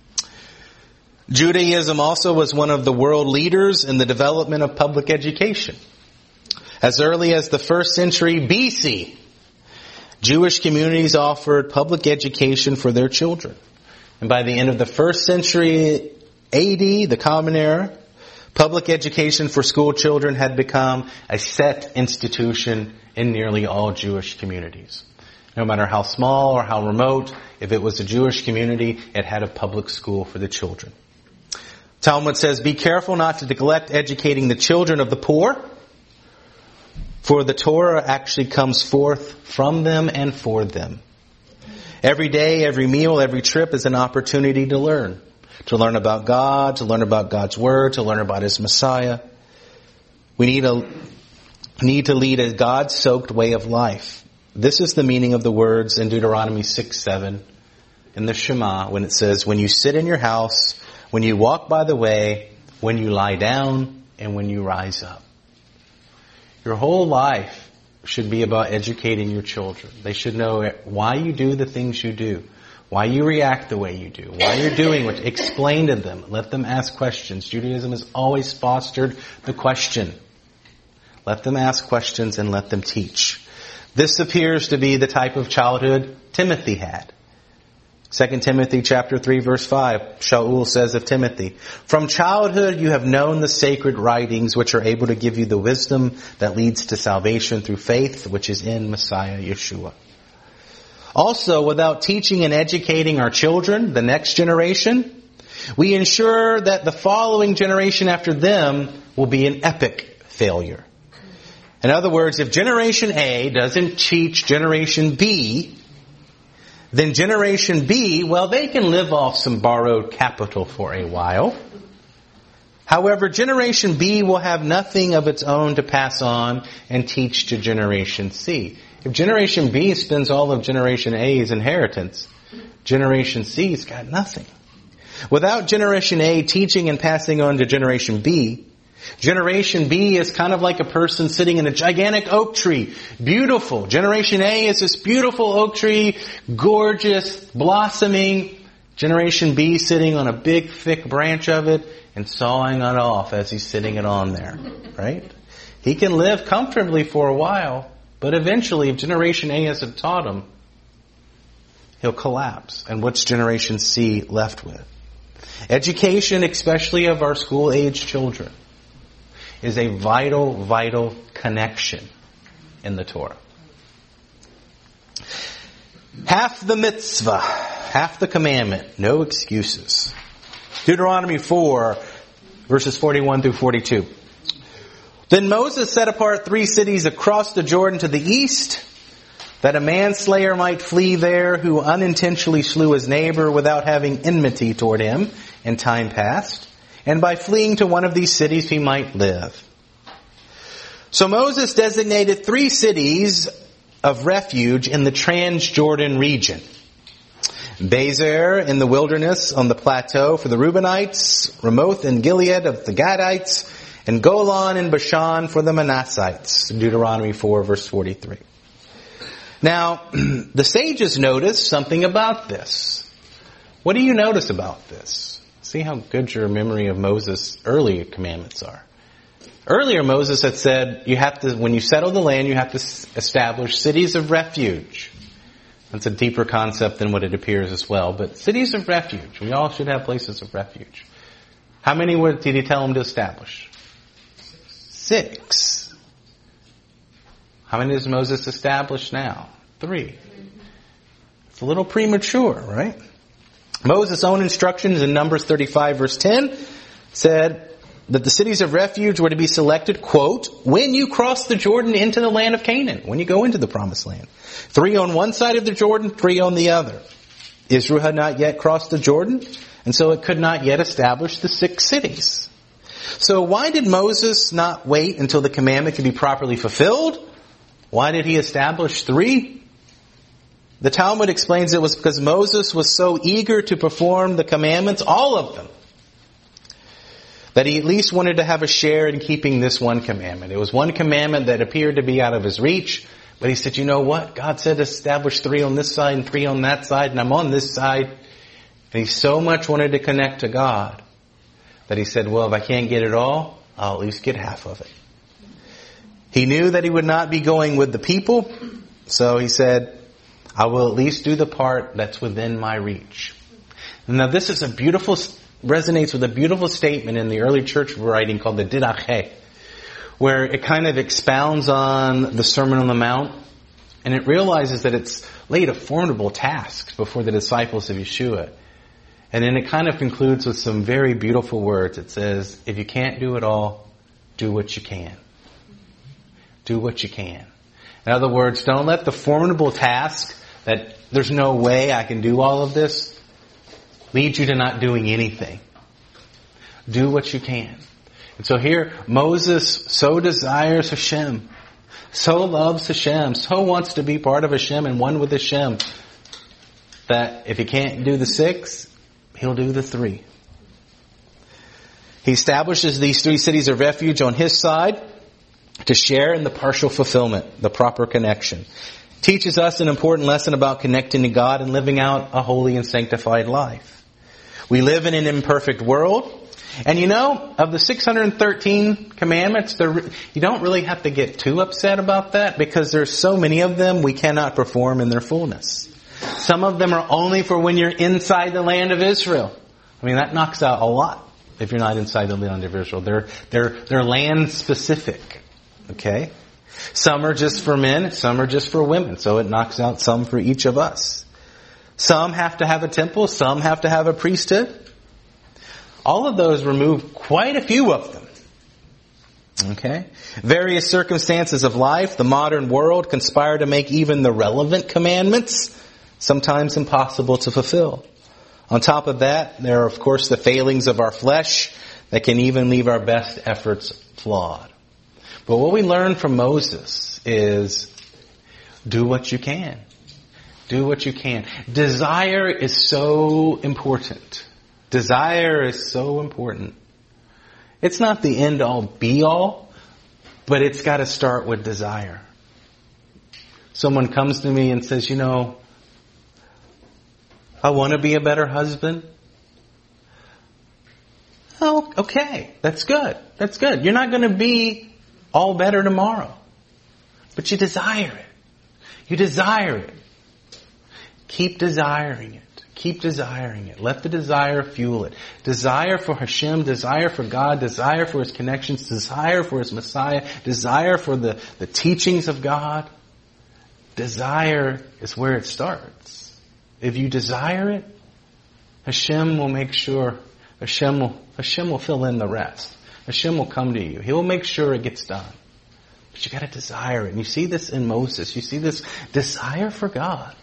Judaism also was one of the world leaders in the development of public education. As early as the first century B C, Jewish communities offered public education for their children. And by the end of the first century A D, the Common Era, public education for school children had become a set institution in nearly all Jewish communities. No matter how small or how remote, if it was a Jewish community, it had a public school for the children. Talmud says, be careful not to neglect educating the children of the poor, for the Torah actually comes forth from them and for them. Every day, every meal, every trip is an opportunity to learn. To learn about God, to learn about God's Word, to learn about His Messiah. We need a need to lead a God-soaked way of life. This is the meaning of the words in Deuteronomy six seven in the Shema when it says, when you sit in your house, when you walk by the way, when you lie down, and when you rise up. Your whole life should be about educating your children. They should know why you do the things you do, why you react the way you do, why you're doing what. Explain to them. Let them ask questions. Judaism has always fostered the question. Let them ask questions and let them teach. This appears to be the type of childhood Timothy had. Second Timothy chapter three verse five, Shaul says of Timothy, from childhood you have known the sacred writings which are able to give you the wisdom that leads to salvation through faith which is in Messiah Yeshua. Also, without teaching and educating our children, the next generation, we ensure that the following generation after them will be an epic failure. In other words, if Generation A doesn't teach Generation B, then Generation B, well, they can live off some borrowed capital for a while. However, Generation B will have nothing of its own to pass on and teach to Generation C. If Generation B spends all of Generation A's inheritance, Generation C's got nothing. Without Generation A teaching and passing on to Generation B, Generation B is kind of like a person sitting in a gigantic oak tree. Beautiful. Generation A is this beautiful oak tree, gorgeous, blossoming. Generation B sitting on a big, thick branch of it and sawing it off as he's sitting it on there. Right? He can live comfortably for a while, but eventually, if Generation A hasn't taught him, he'll collapse. And what's Generation C left with? Education, especially of our school-age children, is a vital, vital connection in the Torah. Half the mitzvah, half the commandment, no excuses. Deuteronomy four, verses forty-one through forty-two. Then Moses set apart three cities across the Jordan to the east, that a manslayer might flee there who unintentionally slew his neighbor without having enmity toward him in time past. And by fleeing to one of these cities he might live. So Moses designated three cities of refuge in the Transjordan region. Bezer in the wilderness on the plateau for the Reubenites, Ramoth and Gilead of the Gadites, and Golan and Bashan for the Manassites. Deuteronomy four verse forty-three. Now, the sages notice something about this. What do you notice about this? See how good your memory of Moses' early commandments are. Earlier, Moses had said, you have to, when you settle the land, you have to establish cities of refuge. That's a deeper concept than what it appears as well. But cities of refuge. We all should have places of refuge. How many did he tell them to establish? Six. How many does Moses establish now? Three. It's a little premature, right? Moses' own instructions in Numbers thirty-five verse ten said that the cities of refuge were to be selected, quote, when you cross the Jordan into the land of Canaan, when you go into the promised land. Three on one side of the Jordan, three on the other. Israel had not yet crossed the Jordan, and so it could not yet establish the six cities. So why did Moses not wait until the commandment could be properly fulfilled? Why did he establish three? The Talmud explains it was because Moses was so eager to perform the commandments, all of them, that he at least wanted to have a share in keeping this one commandment. It was one commandment that appeared to be out of his reach, but he said, you know what? God said to establish three on this side and three on that side, and I'm on this side. And he so much wanted to connect to God that he said, well, if I can't get it all, I'll at least get half of it. He knew that he would not be going with the people, so he said, I will at least do the part that's within my reach. Now this is a beautiful, resonates with a beautiful statement in the early church writing called the Didache, where it kind of expounds on the Sermon on the Mount, and it realizes that it's laid a formidable task before the disciples of Yeshua. And then it kind of concludes with some very beautiful words. It says, if you can't do it all, do what you can. Do what you can. In other words, don't let the formidable task that there's no way I can do all of this lead you to not doing anything. Do what you can. And so here, Moses so desires Hashem, so loves Hashem, so wants to be part of Hashem and one with Hashem, that if he can't do the six, he'll do the three. He establishes these three cities of refuge on his side to share in the partial fulfillment, the proper connection. Teaches us an important lesson about connecting to God and living out a holy and sanctified life. We live in an imperfect world. And you know, of the six hundred thirteen commandments, there, you don't really have to get too upset about that because there's so many of them we cannot perform in their fullness. Some of them are only for when you're inside the land of Israel. I mean, that knocks out a lot if you're not inside the land of Israel. They're, they're, they're land specific. Okay? Some are just for men, some are just for women. So it knocks out some for each of us. Some have to have a temple, some have to have a priesthood. All of those remove quite a few of them. Okay? Various circumstances of life, the modern world, conspire to make even the relevant commandments sometimes impossible to fulfill. On top of that, there are, of course, the failings of our flesh that can even leave our best efforts flawed. But what we learn from Moses is do what you can. Do what you can. Desire is so important. Desire is so important. It's not the end all be all, but it's got to start with desire. Someone comes to me and says, you know, I want to be a better husband. Oh, okay. That's good. That's good. You're not going to be all better tomorrow. But you desire it. You desire it. Keep desiring it. Keep desiring it. Let the desire fuel it. Desire for Hashem, desire for God, desire for His connections, desire for His Messiah, desire for the, the teachings of God. Desire is where it starts. If you desire it, Hashem will make sure, Hashem will, Hashem will fill in the rest. Hashem will come to you. He will make sure it gets done. But you gotta desire it. And you see this in Moses. You see this desire for God.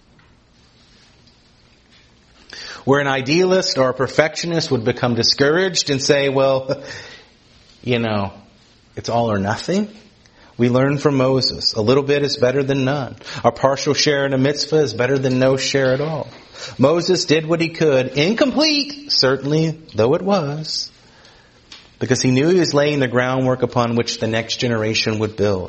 Where an idealist or a perfectionist would become discouraged and say, well, you know, it's all or nothing. We learn from Moses. A little bit is better than none. A partial share in a mitzvah is better than no share at all. Moses did what he could, incomplete, certainly, though it was, because he knew he was laying the groundwork upon which the next generation would build.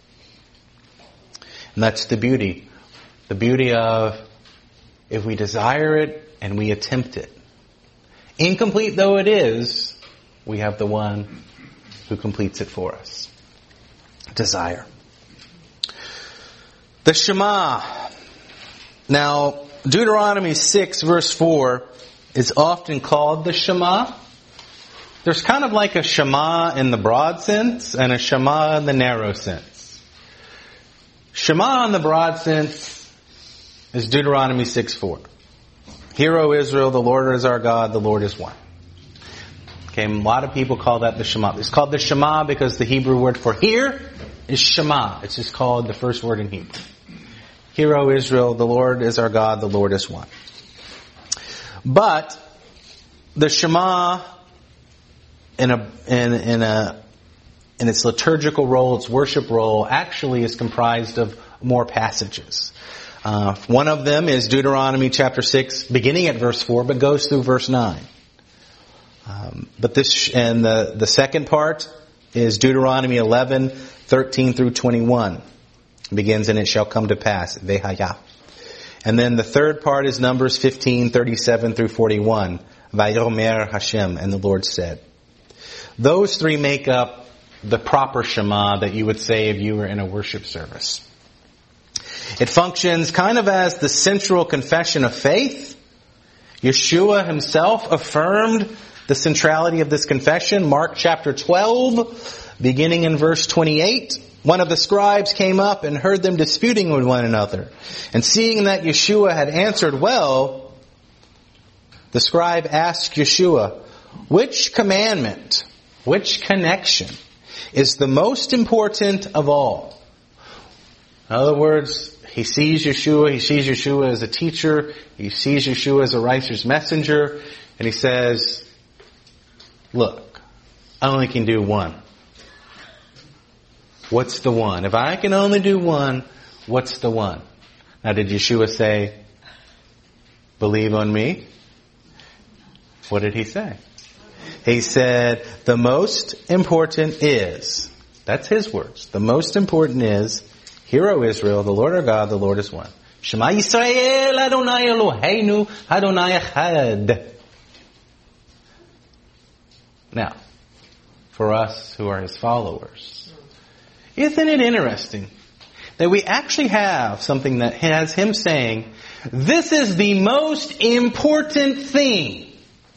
And that's the beauty. The beauty of if we desire it and we attempt it. Incomplete though it is, we have the one who completes it for us. Desire. The Shema. Now, Deuteronomy six verse four is often called the Shema. There's kind of like a Shema in the broad sense and a Shema in the narrow sense. Shema in the broad sense is Deuteronomy six four. Hear, O Israel, the Lord is our God, the Lord is one. Okay, a lot of people call that the Shema. It's called the Shema because the Hebrew word for hear is Shema. It's just called the first word in Hebrew. Hear, O Israel, the Lord is our God, the Lord is one. But the Shema in a in, in a in its liturgical role, its worship role, actually is comprised of more passages. Uh, one of them is Deuteronomy chapter six, beginning at verse four, but goes through verse nine. Um, but this, and the, the second part is Deuteronomy eleven, thirteen through twenty-one. It begins, and it shall come to pass, Vehaya. And then the third part is Numbers fifteen, thirty-seven through forty-one, Vayomer Hashem, and the Lord said. Those three make up the proper Shema that you would say if you were in a worship service. It functions kind of as the central confession of faith. Yeshua himself affirmed the centrality of this confession. Mark chapter twelve, beginning in verse twenty-eight. One of the scribes came up and heard them disputing with one another. And seeing that Yeshua had answered well, the scribe asked Yeshua, which commandment, which connection is the most important of all? In other words, he sees Yeshua, he sees Yeshua as a teacher, he sees Yeshua as a righteous messenger, and he says, look, I only can do one. What's the one? If I can only do one, what's the one? Now, did Yeshua say, believe on me? What did he say? He said, the most important is, that's his words, the most important is, Hear, O Israel, the Lord our God, the Lord is one. Shema Yisrael, Adonai Eloheinu, Adonai Echad. Now, for us who are his followers, isn't it interesting that we actually have something that has him saying, this is the most important thing.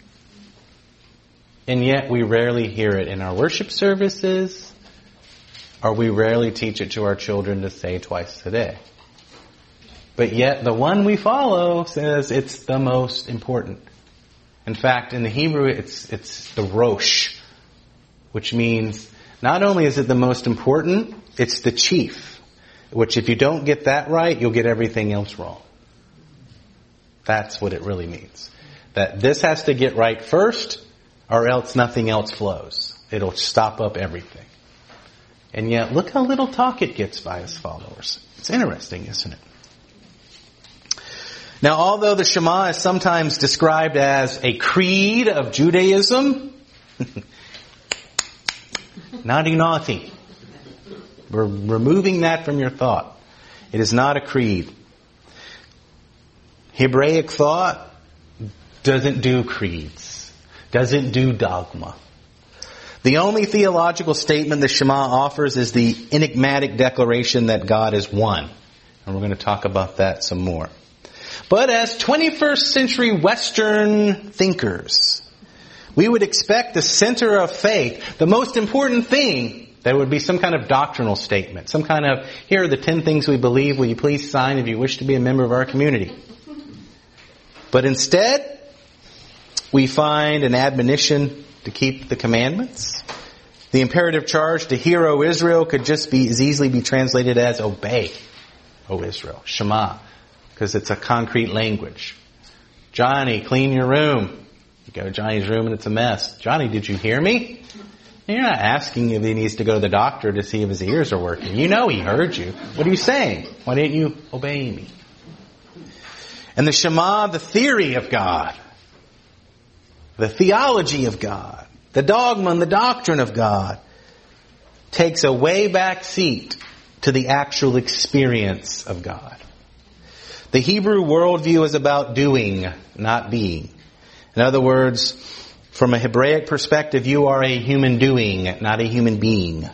And yet we rarely hear it in our worship services, or we rarely teach it to our children to say twice a day. But yet the one we follow says it's the most important. In fact, in the Hebrew, it's it's the Rosh, which means Not only is it the most important, it's the chief. Which if you don't get that right, you'll get everything else wrong. That's what it really means. That this has to get right first, or else nothing else flows. It'll stop up everything. And yet, look how little talk it gets by his followers. It's interesting, isn't it? Now, although the Shema is sometimes described as a creed of Judaism, naughty, naughty. We're removing that from your thought. It is not a creed. Hebraic thought doesn't do creeds, doesn't do dogma. The only theological statement the Shema offers is the enigmatic declaration that God is one. And we're going to talk about that some more. But as twenty-first century Western thinkers, we would expect the center of faith, the most important thing, there would be some kind of doctrinal statement. Some kind of, here are the ten things we believe. Will you please sign if you wish to be a member of our community? But instead, we find an admonition to keep the commandments. The imperative charge to hear, O Israel, could just be as easily be translated as obey, O Israel. Shema. Because it's a concrete language. Johnny, clean your room. You go to Johnny's room and it's a mess. Johnny, did you hear me? And you're not asking if he needs to go to the doctor to see if his ears are working. You know he heard you. What are you saying? Why didn't you obey me? And the Shema, the theory of God, the theology of God, the dogma and the doctrine of God, takes a way back seat to the actual experience of God. The Hebrew worldview is about doing, not being. In other words, from a Hebraic perspective, you are a human doing, not a human being.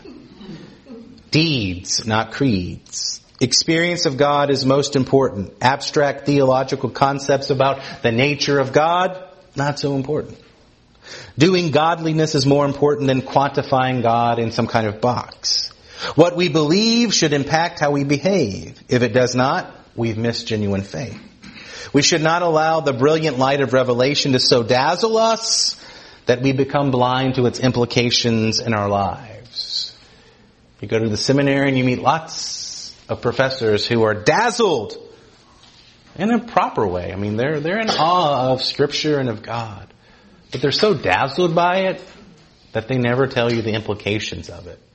Deeds, not creeds. Experience of God is most important. Abstract theological concepts about the nature of God, not so important. Doing godliness is more important than quantifying God in some kind of box. What we believe should impact how we behave. If it does not, we've missed genuine faith. We should not allow the brilliant light of revelation to so dazzle us that we become blind to its implications in our lives. You go to the seminary and you meet lots of professors who are dazzled in a proper way. I mean, they're, they're in awe of Scripture and of God. But they're so dazzled by it that they never tell you the implications of it.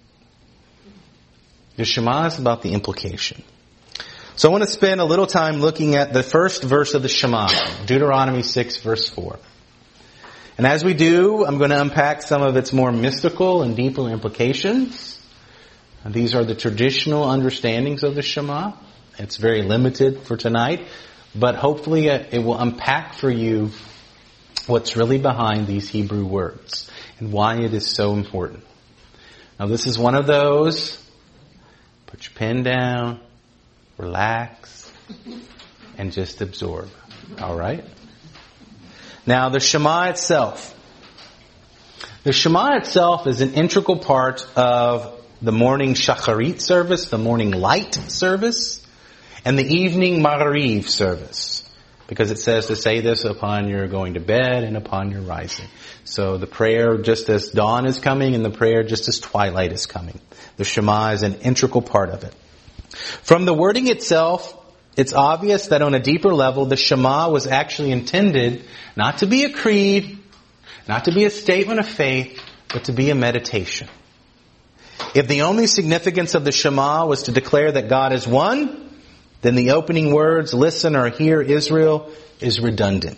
The Shema is about the implication. So I want to spend a little time looking at the first verse of the Shema, Deuteronomy six, verse four. And as we do, I'm going to unpack some of its more mystical and deeper implications. And these are the traditional understandings of the Shema. It's very limited for tonight, but hopefully it will unpack for you what's really behind these Hebrew words and why it is so important. Now this is one of those, put your pen down, relax, and just absorb. All right? Now, the Shema itself. The Shema itself is an integral part of the morning Shacharit service, the morning light service, and the evening Ma'ariv service. Because it says to say this upon your going to bed and upon your rising. So the prayer just as dawn is coming and the prayer just as twilight is coming. The Shema is an integral part of it. From the wording itself, it's obvious that on a deeper level, the Shema was actually intended not to be a creed, not to be a statement of faith, but to be a meditation. If the only significance of the Shema was to declare that God is one, then the opening words, listen or hear Israel, is redundant.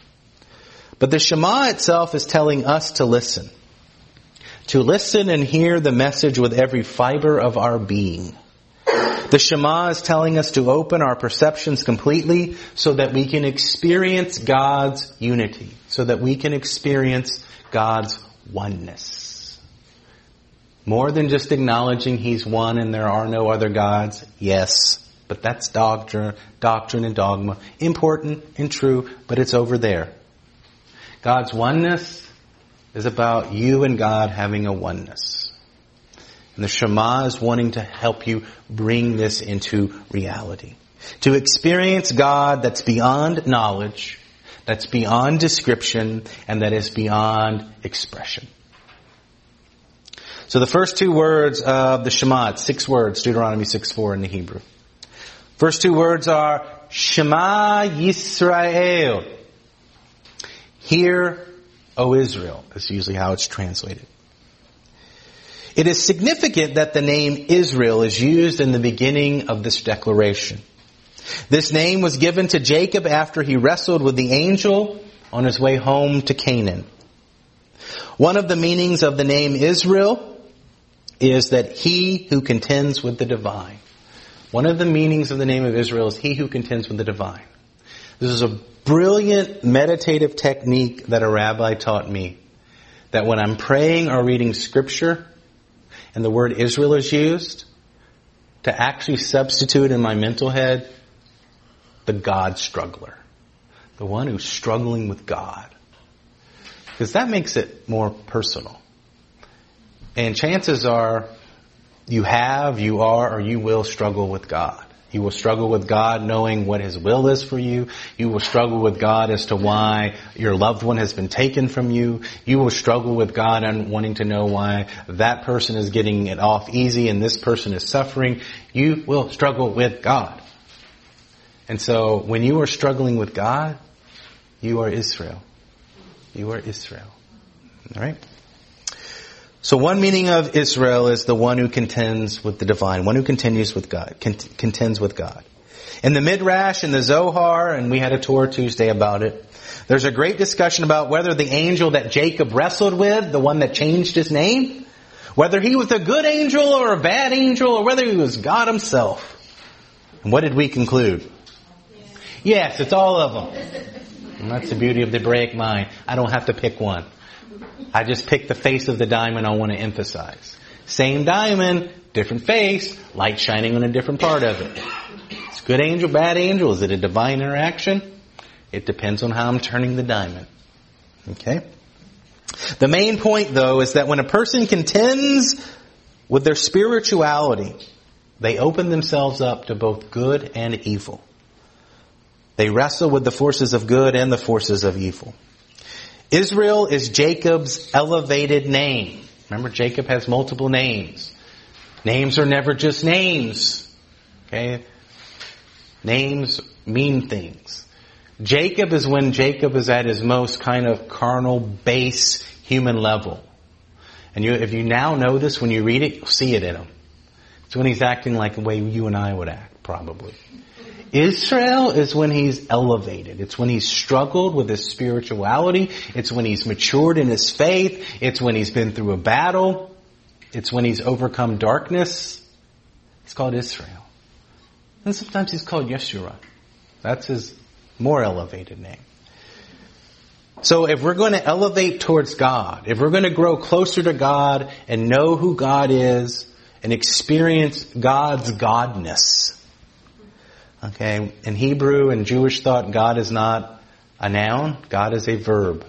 But the Shema itself is telling us to listen. To listen and hear the message with every fiber of our being. The Shema is telling us to open our perceptions completely so that we can experience God's unity. So that we can experience God's oneness. More than just acknowledging He's one and there are no other gods. Yes, but that's doctrine, doctrine and dogma. Important and true, but it's over there. God's oneness is about you and God having a oneness. And the Shema is wanting to help you bring this into reality. To experience God that's beyond knowledge, that's beyond description, and that is beyond expression. So the first two words of the Shema, it's six words, Deuteronomy six four in the Hebrew. First two words are Shema Yisrael. Hear, O Israel, is usually how it's translated. It is significant that the name Israel is used in the beginning of this declaration. This name was given to Jacob after he wrestled with the angel on his way home to Canaan. One of the meanings of the name Israel is that he who contends with the divine. One of the meanings of the name of Israel is he who contends with the divine. This is a brilliant meditative technique that a rabbi taught me. That when I'm praying or reading scripture and the word Israel is used, to actually substitute in my mental head the God struggler. The one who's struggling with God. Because that makes it more personal. And chances are you have, you are, or you will struggle with God. You will struggle with God knowing what His will is for you. You will struggle with God as to why your loved one has been taken from you. You will struggle with God and wanting to know why that person is getting it off easy and this person is suffering. You will struggle with God. And so when you are struggling with God, you are Israel. You are Israel. All right? So one meaning of Israel is the one who contends with the divine, one who continues with God, cont- contends with God. In the Midrash, in the Zohar, and we had a Torah Tuesday about it, there's a great discussion about whether the angel that Jacob wrestled with, the one that changed his name, whether he was a good angel or a bad angel, or whether he was God Himself. And what did we conclude? Yes, it's all of them. And that's the beauty of the Hebraic mind. I don't have to pick one. I just pick the face of the diamond I want to emphasize. Same diamond, different face, light shining on a different part of it. It's good angel, bad angel. Is it a divine interaction? It depends on how I'm turning the diamond. Okay? The main point, though, is that when a person contends with their spirituality, they open themselves up to both good and evil. They wrestle with the forces of good and the forces of evil. Israel is Jacob's elevated name. Remember, Jacob has multiple names. Names are never just names. Okay? Names mean things. Jacob is when Jacob is at his most kind of carnal, base, human level. And you, if you now know this, when you read it, you'll see it in him. It's when he's acting like the way you and I would act, probably. Israel is when he's elevated. It's when he's struggled with his spirituality. It's when he's matured in his faith. It's when he's been through a battle. It's when he's overcome darkness. He's called Israel. And sometimes he's called Yeshua. That's his more elevated name. So if we're going to elevate towards God, if we're going to grow closer to God and know who God is and experience God's godness. Okay, in Hebrew and Jewish thought, God is not a noun, God is a verb.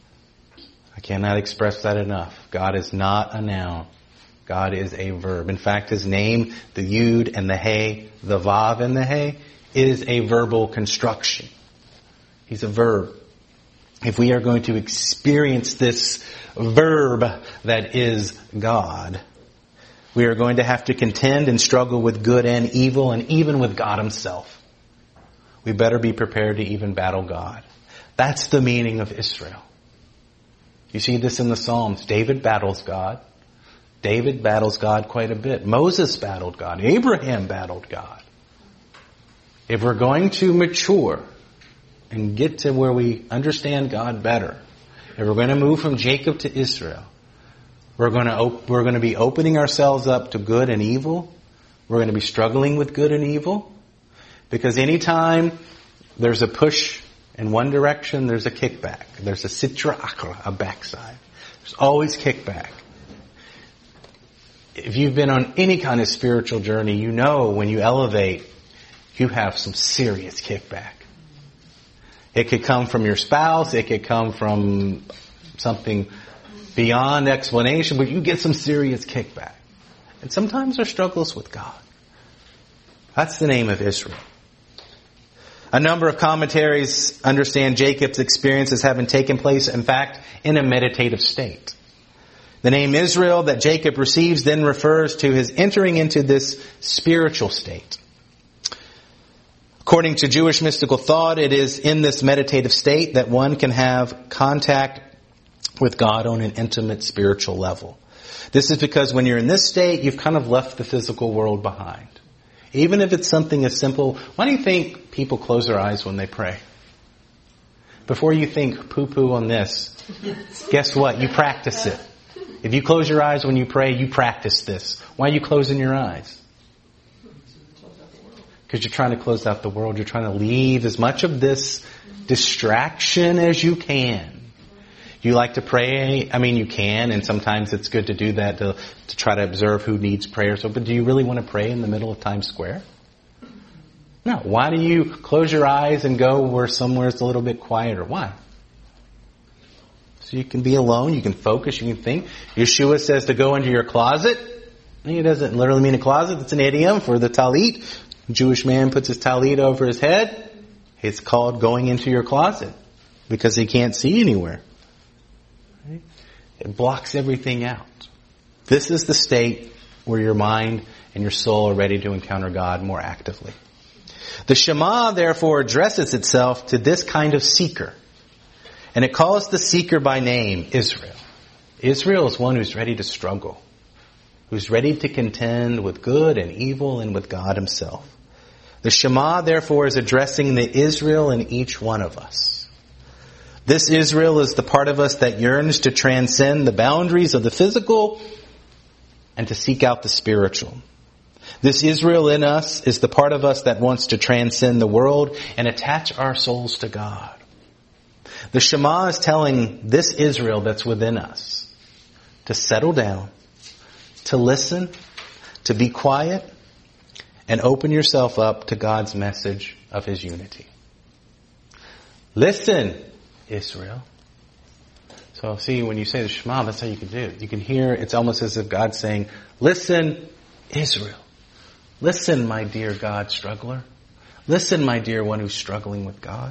I cannot express that enough. God is not a noun. God is a verb. In fact, His name, the Yud and the Hey, the Vav and the Hey, is a verbal construction. He's a verb. If we are going to experience this verb that is God, we are going to have to contend and struggle with good and evil and even with God Himself. We better be prepared to even battle God. That's the meaning of Israel. You see this in the Psalms. David battles God. David battles God quite a bit. Moses battled God. Abraham battled God. If we're going to mature and get to where we understand God better, if we're going to move from Jacob to Israel, We're going to op- we're going to be opening ourselves up to good and evil. We're going to be struggling with good and evil. Because anytime there's a push in one direction, there's a kickback. There's a sitra akra, a backside. There's always kickback. If you've been on any kind of spiritual journey, you know when you elevate, you have some serious kickback. It could come from your spouse. It could come from something beyond explanation, but you get some serious kickback. And sometimes there are struggles with God. That's the name of Israel. A number of commentaries understand Jacob's experience as having taken place, in fact, in a meditative state. The name Israel that Jacob receives then refers to his entering into this spiritual state. According to Jewish mystical thought, it is in this meditative state that one can have contact with God on an intimate spiritual level. This is because when you're in this state, you've kind of left the physical world behind. Even if it's something as simple, why do you think people close their eyes when they pray? Before you think poo-poo on this, guess what? You practice it. If you close your eyes when you pray, you practice this. Why are you closing your eyes? Because you're trying to close out the world. You're trying to leave as much of this distraction as you can. You like to pray? I mean, you can, and sometimes it's good to do that to, to try to observe who needs prayer. So, but do you really want to pray in the middle of Times Square? No. Why do you close your eyes and go where somewhere it's a little bit quieter? Why? So you can be alone, you can focus, you can think. Yeshua says to go into your closet. It doesn't literally mean a closet. It's an idiom for the talit. A Jewish man puts his talit over his head. It's called going into your closet because he can't see anywhere. Right? It blocks everything out. This is the state where your mind and your soul are ready to encounter God more actively. The Shema, therefore, addresses itself to this kind of seeker. And it calls the seeker by name Israel. Israel is one who's ready to struggle, who's ready to contend with good and evil and with God himself. The Shema, therefore, is addressing the Israel in each one of us. This Israel is the part of us that yearns to transcend the boundaries of the physical and to seek out the spiritual. This Israel in us is the part of us that wants to transcend the world and attach our souls to God. The Shema is telling this Israel that's within us to settle down, to listen, to be quiet, and open yourself up to God's message of his unity. Listen, Israel. So see, when you say the Shema, that's how you can do it. You can hear, it's almost as if God's saying, listen, Israel. Listen, my dear God struggler. Listen, my dear one who's struggling with God.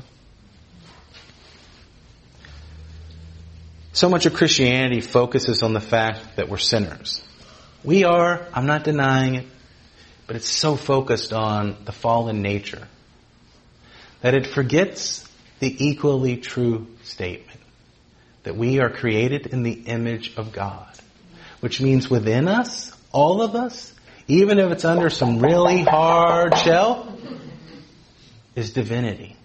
So much of Christianity focuses on the fact that we're sinners. We are, I'm not denying it, but it's so focused on the fallen nature that it forgets the equally true statement that we are created in the image of God, which means within us, all of us, even if it's under some really hard shell, is divinity.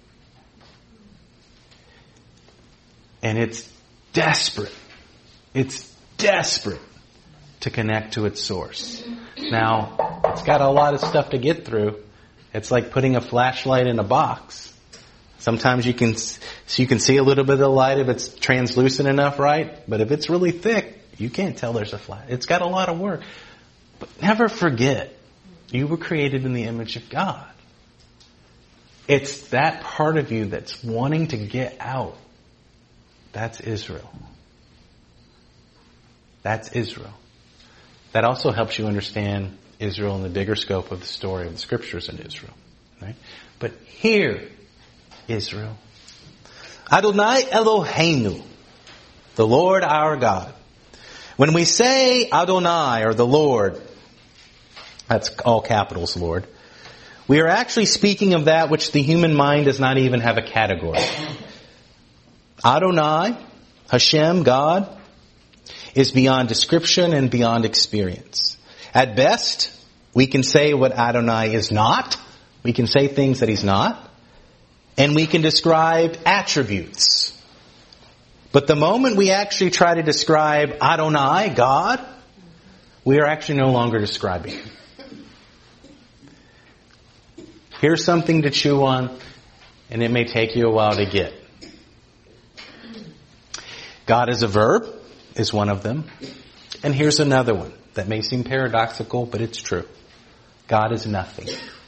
And it's desperate. It's desperate to connect to its source. Now, it's got a lot of stuff to get through. It's like putting a flashlight in a box. Sometimes you can so you can see a little bit of the light if it's translucent enough, right? But if it's really thick, you can't tell there's a flash. It's got a lot of work. But never forget, you were created in the image of God. It's that part of you that's wanting to get out. That's Israel. That's Israel. That also helps you understand Israel in the bigger scope of the story of the scriptures in Israel. Right? But here, Israel. Adonai Eloheinu, the Lord our God. When we say Adonai, or the Lord, that's all capitals, Lord, we are actually speaking of that which the human mind does not even have a category. Adonai, Hashem, God, is beyond description and beyond experience. At best, we can say what Adonai is not. We can say things that he's not. And we can describe attributes. But the moment we actually try to describe Adonai, God, we are actually no longer describing him. Here's something to chew on, and it may take you a while to get. God is a verb, is one of them. And here's another one that may seem paradoxical, but it's true. God is nothing.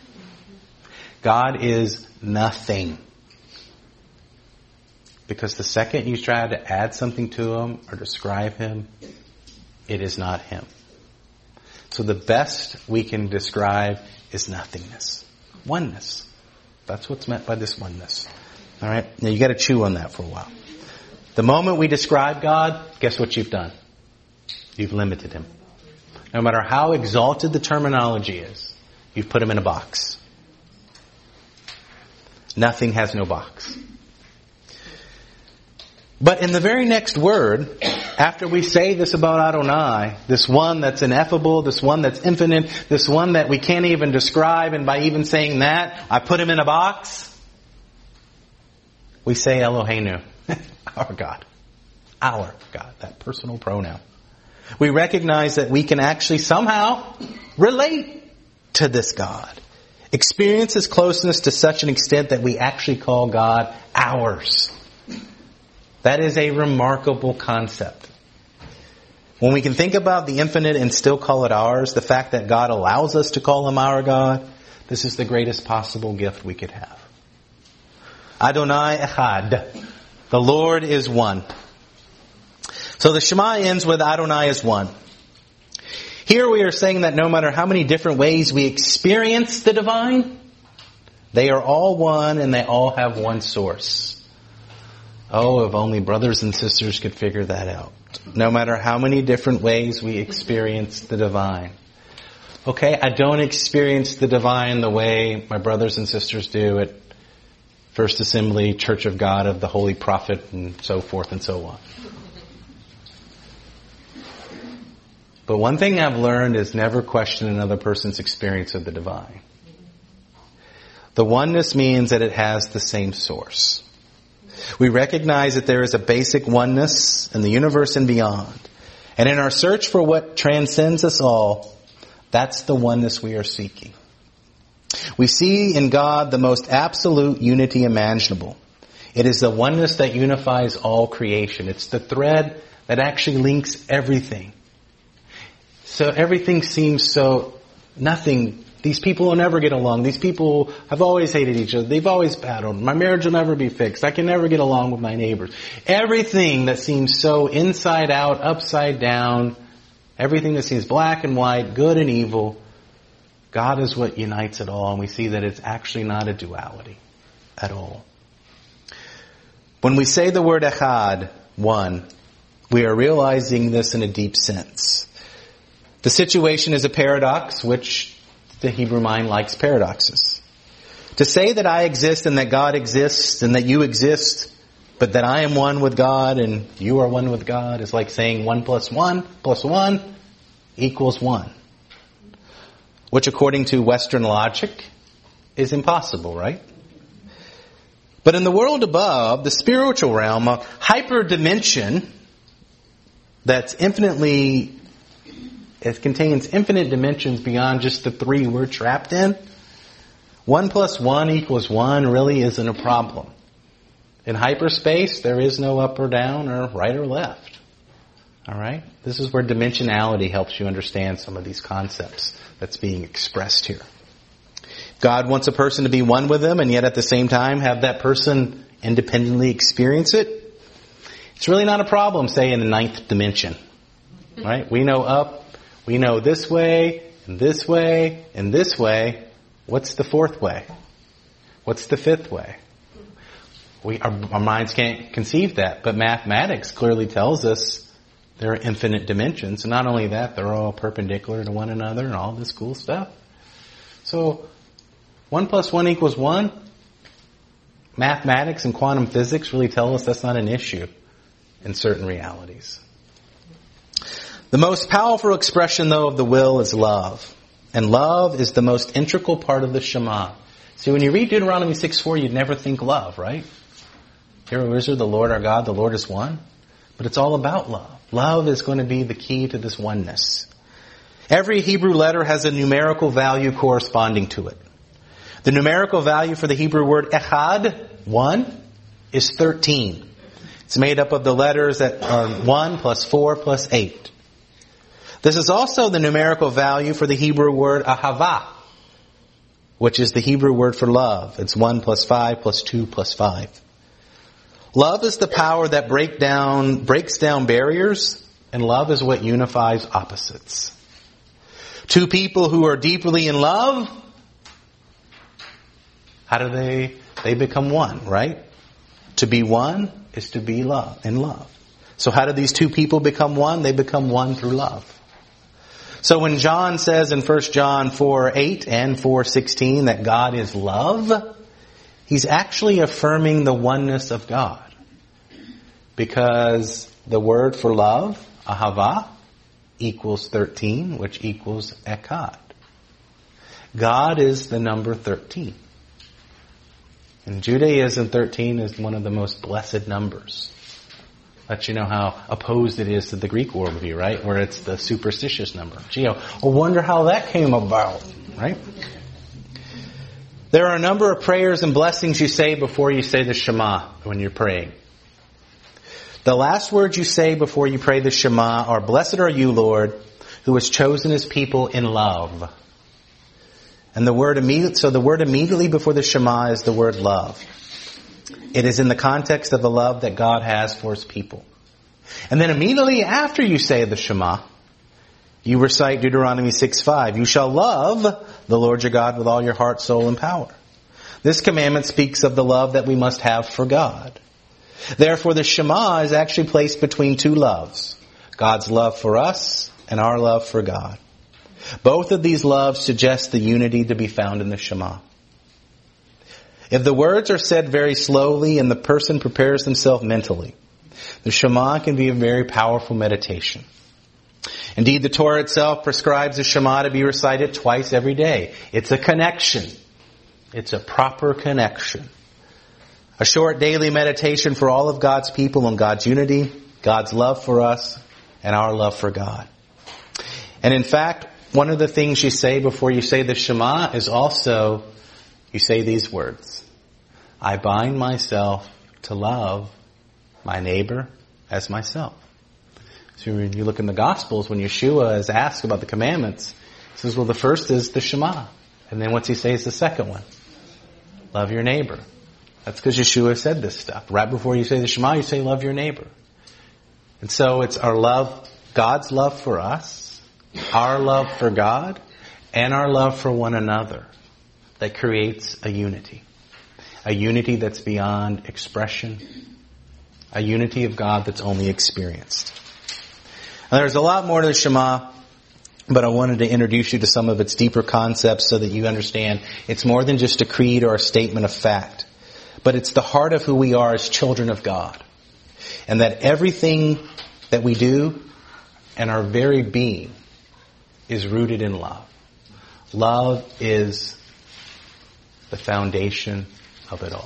God is nothing. Because the second you try to add something to him or describe him, it is not him. So the best we can describe is nothingness. Oneness. That's what's meant by this oneness. All right? Now you got to chew on that for a while. The moment we describe God, guess what you've done? You've limited him. No matter how exalted the terminology is, you've put him in a box. Nothing has no box. But in the very next word, after we say this about Adonai, this one that's ineffable, this one that's infinite, this one that we can't even describe, and by even saying that, I put him in a box, we say Eloheinu, our God. Our God, that personal pronoun. We recognize that we can actually somehow relate to this God. Experience His closeness to such an extent that we actually call God ours. That is a remarkable concept. When we can think about the infinite and still call it ours, the fact that God allows us to call Him our God, this is the greatest possible gift we could have. Adonai Echad. The Lord is one. So the Shema ends with Adonai is one. Here we are saying that no matter how many different ways we experience the divine, they are all one and they all have one source. Oh, if only brothers and sisters could figure that out. No matter how many different ways we experience the divine. Okay, I don't experience the divine the way my brothers and sisters do at First Assembly, Church of God of the Holy Prophet, and so forth and so on. But one thing I've learned is never question another person's experience of the divine. The oneness means that it has the same source. We recognize that there is a basic oneness in the universe and beyond. And in our search for what transcends us all, that's the oneness we are seeking. We see in God the most absolute unity imaginable. It is the oneness that unifies all creation. It's the thread that actually links everything. So everything seems so nothing. These people will never get along. These people have always hated each other. They've always battled. My marriage will never be fixed. I can never get along with my neighbors. Everything that seems so inside out, upside down, everything that seems black and white, good and evil, God is what unites it all. And we see that it's actually not a duality at all. When we say the word echad, one, we are realizing this in a deep sense. The situation is a paradox, which the Hebrew mind likes paradoxes. To say that I exist and that God exists and that you exist, but that I am one with God and you are one with God is like saying one plus one plus one equals one. Which according to Western logic is impossible, right? But in the world above, the spiritual realm, a hyperdimension that's infinitely It contains infinite dimensions beyond just the three we're trapped in. One plus one equals one really isn't a problem. In hyperspace, there is no up or down or right or left. Alright? This is where dimensionality helps you understand some of these concepts that's being expressed here. God wants a person to be one with Him and yet at the same time have that person independently experience it. It's really not a problem, say, in the ninth dimension. Right? We know up. We know this way, and this way, and this way. What's the fourth way? What's the fifth way? We, our, our minds can't conceive that, but mathematics clearly tells us there are infinite dimensions. And not only that, they're all perpendicular to one another and all this cool stuff. So, one plus one equals one. Mathematics and quantum physics really tell us that's not an issue in certain realities. The most powerful expression, though, of the will is love. And love is the most integral part of the Shema. See, when you read Deuteronomy six four, you'd never think love, right? Hear, O Israel, the Lord our God, the Lord is one. But it's all about love. Love is going to be the key to this oneness. Every Hebrew letter has a numerical value corresponding to it. The numerical value for the Hebrew word echad, one, is thirteen. It's made up of the letters that are one plus four plus eight. This is also the numerical value for the Hebrew word ahava, which is the Hebrew word for love. It's one plus five plus two plus five. Love is the power that break down, breaks down barriers, and love is what unifies opposites. Two people who are deeply in love, how do they, they become one, right? To be one is to be love, in love. So how do these two people become one? They become one through love. So when John says in First John four eight and four sixteen that God is love, he's actually affirming the oneness of God. Because the word for love, ahava, equals thirteen, which equals echad. God is the number thirteen. In Judaism, thirteen is one of the most blessed numbers. Let you know how opposed it is to the Greek worldview, right? Where it's the superstitious number. Gee, I wonder how that came about, right? There are a number of prayers and blessings you say before you say the Shema when you're praying. The last words you say before you pray the Shema are, "Blessed are you, Lord, who has chosen his people in love." And the word immediate, so the word immediately before the Shema is the word love. It is in the context of the love that God has for his people. And then immediately after you say the Shema, you recite Deuteronomy six five. You shall love the Lord your God with all your heart, soul, and power. This commandment speaks of the love that we must have for God. Therefore, the Shema is actually placed between two loves. God's love for us and our love for God. Both of these loves suggest the unity to be found in the Shema. If the words are said very slowly and the person prepares themselves mentally, the Shema can be a very powerful meditation. Indeed, the Torah itself prescribes the Shema to be recited twice every day. It's a connection. It's a proper connection. A short daily meditation for all of God's people on God's unity, God's love for us, and our love for God. And in fact, one of the things you say before you say the Shema is also, you say these words. I bind myself to love my neighbor as myself. So when you look in the Gospels, when Yeshua is asked about the commandments, he says, well, the first is the Shema. And then what's he say is the second one? Love your neighbor. That's because Yeshua said this stuff. Right before you say the Shema, you say love your neighbor. And so it's our love, God's love for us, our love for God, and our love for one another that creates a unity. A unity that's beyond expression. A unity of God that's only experienced. Now, there's a lot more to the Shema, but I wanted to introduce you to some of its deeper concepts so that you understand it's more than just a creed or a statement of fact. But it's the heart of who we are as children of God. And that everything that we do and our very being is rooted in love. Love is the foundation of it all.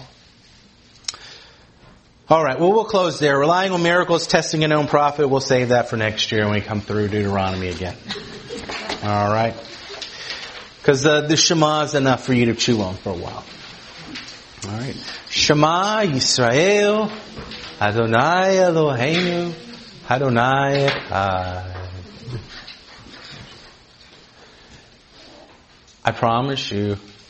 All right, well, we'll close there. Relying on miracles, testing a known prophet, we'll save that for next year when we come through Deuteronomy again. All right? Because uh, the Shema is enough for you to chew on for a while. All right. Shema Yisrael, Adonai Eloheinu, Adonai Echad. I promise you,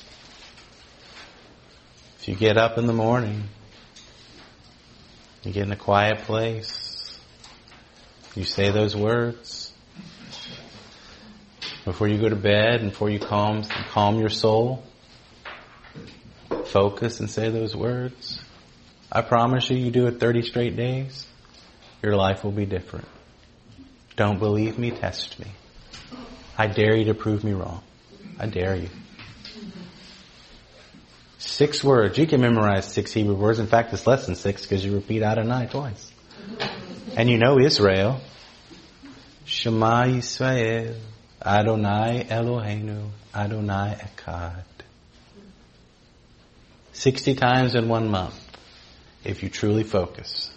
if you get up in the morning, you get in a quiet place, you say those words, before you go to bed and before you calm, calm your soul, focus and say those words. I promise you, you do it thirty straight days, your life will be different. Don't believe me? Test me. I dare you to prove me wrong. I dare you. Six words. You can memorize six Hebrew words. In fact, it's less than six because you repeat Adonai twice. And you know Israel. Shema Yisrael, Adonai Eloheinu, Adonai Echad. Sixty times in one month. If you truly focus,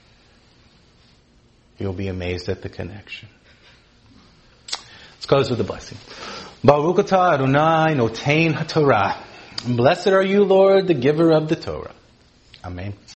you'll be amazed at the connection. Let's close with a blessing. Baruch atah Adonai notein haTorah. Blessed are you, Lord, the giver of the Torah. Amen.